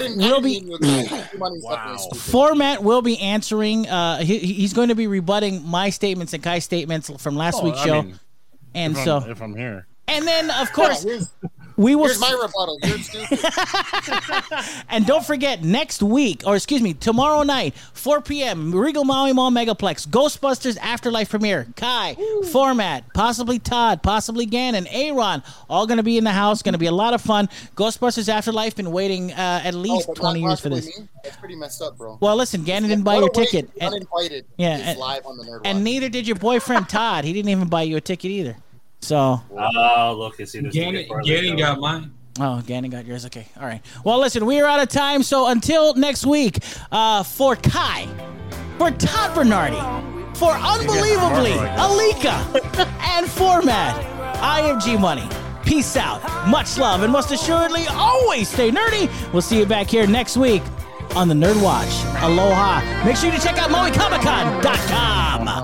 will be answering. He's going to be rebutting my statements and Kai's statements from last week's show. If I'm here. And then, of course, here's my rebuttal. You're stupid. And don't forget, tomorrow night, 4 p.m., Regal Maui Mall Megaplex, Ghostbusters Afterlife premiere. Kai, Format, possibly Todd, possibly Gannon, Aaron, all going to be in the house. Going to be a lot of fun. Ghostbusters Afterlife, been waiting at least 20 years for this. Me? That's pretty messed up, bro. Well, listen, Gannon didn't buy your ticket. Uninvited. Yeah, live on the Nerd Watch. And neither did your boyfriend, Todd. He didn't even buy you a ticket either. So, look, you see this. Gannon got mine. Oh, Gannon got yours. Okay, all right. Well, listen, we are out of time. So until next week, for Kai, for Todd Bernardi, for unbelievably Alika, and Format, I am G Money. Peace out, much love, and most assuredly, always stay nerdy. We'll see you back here next week on the Nerd Watch. Aloha. Make sure you check out MauiComicCon.com.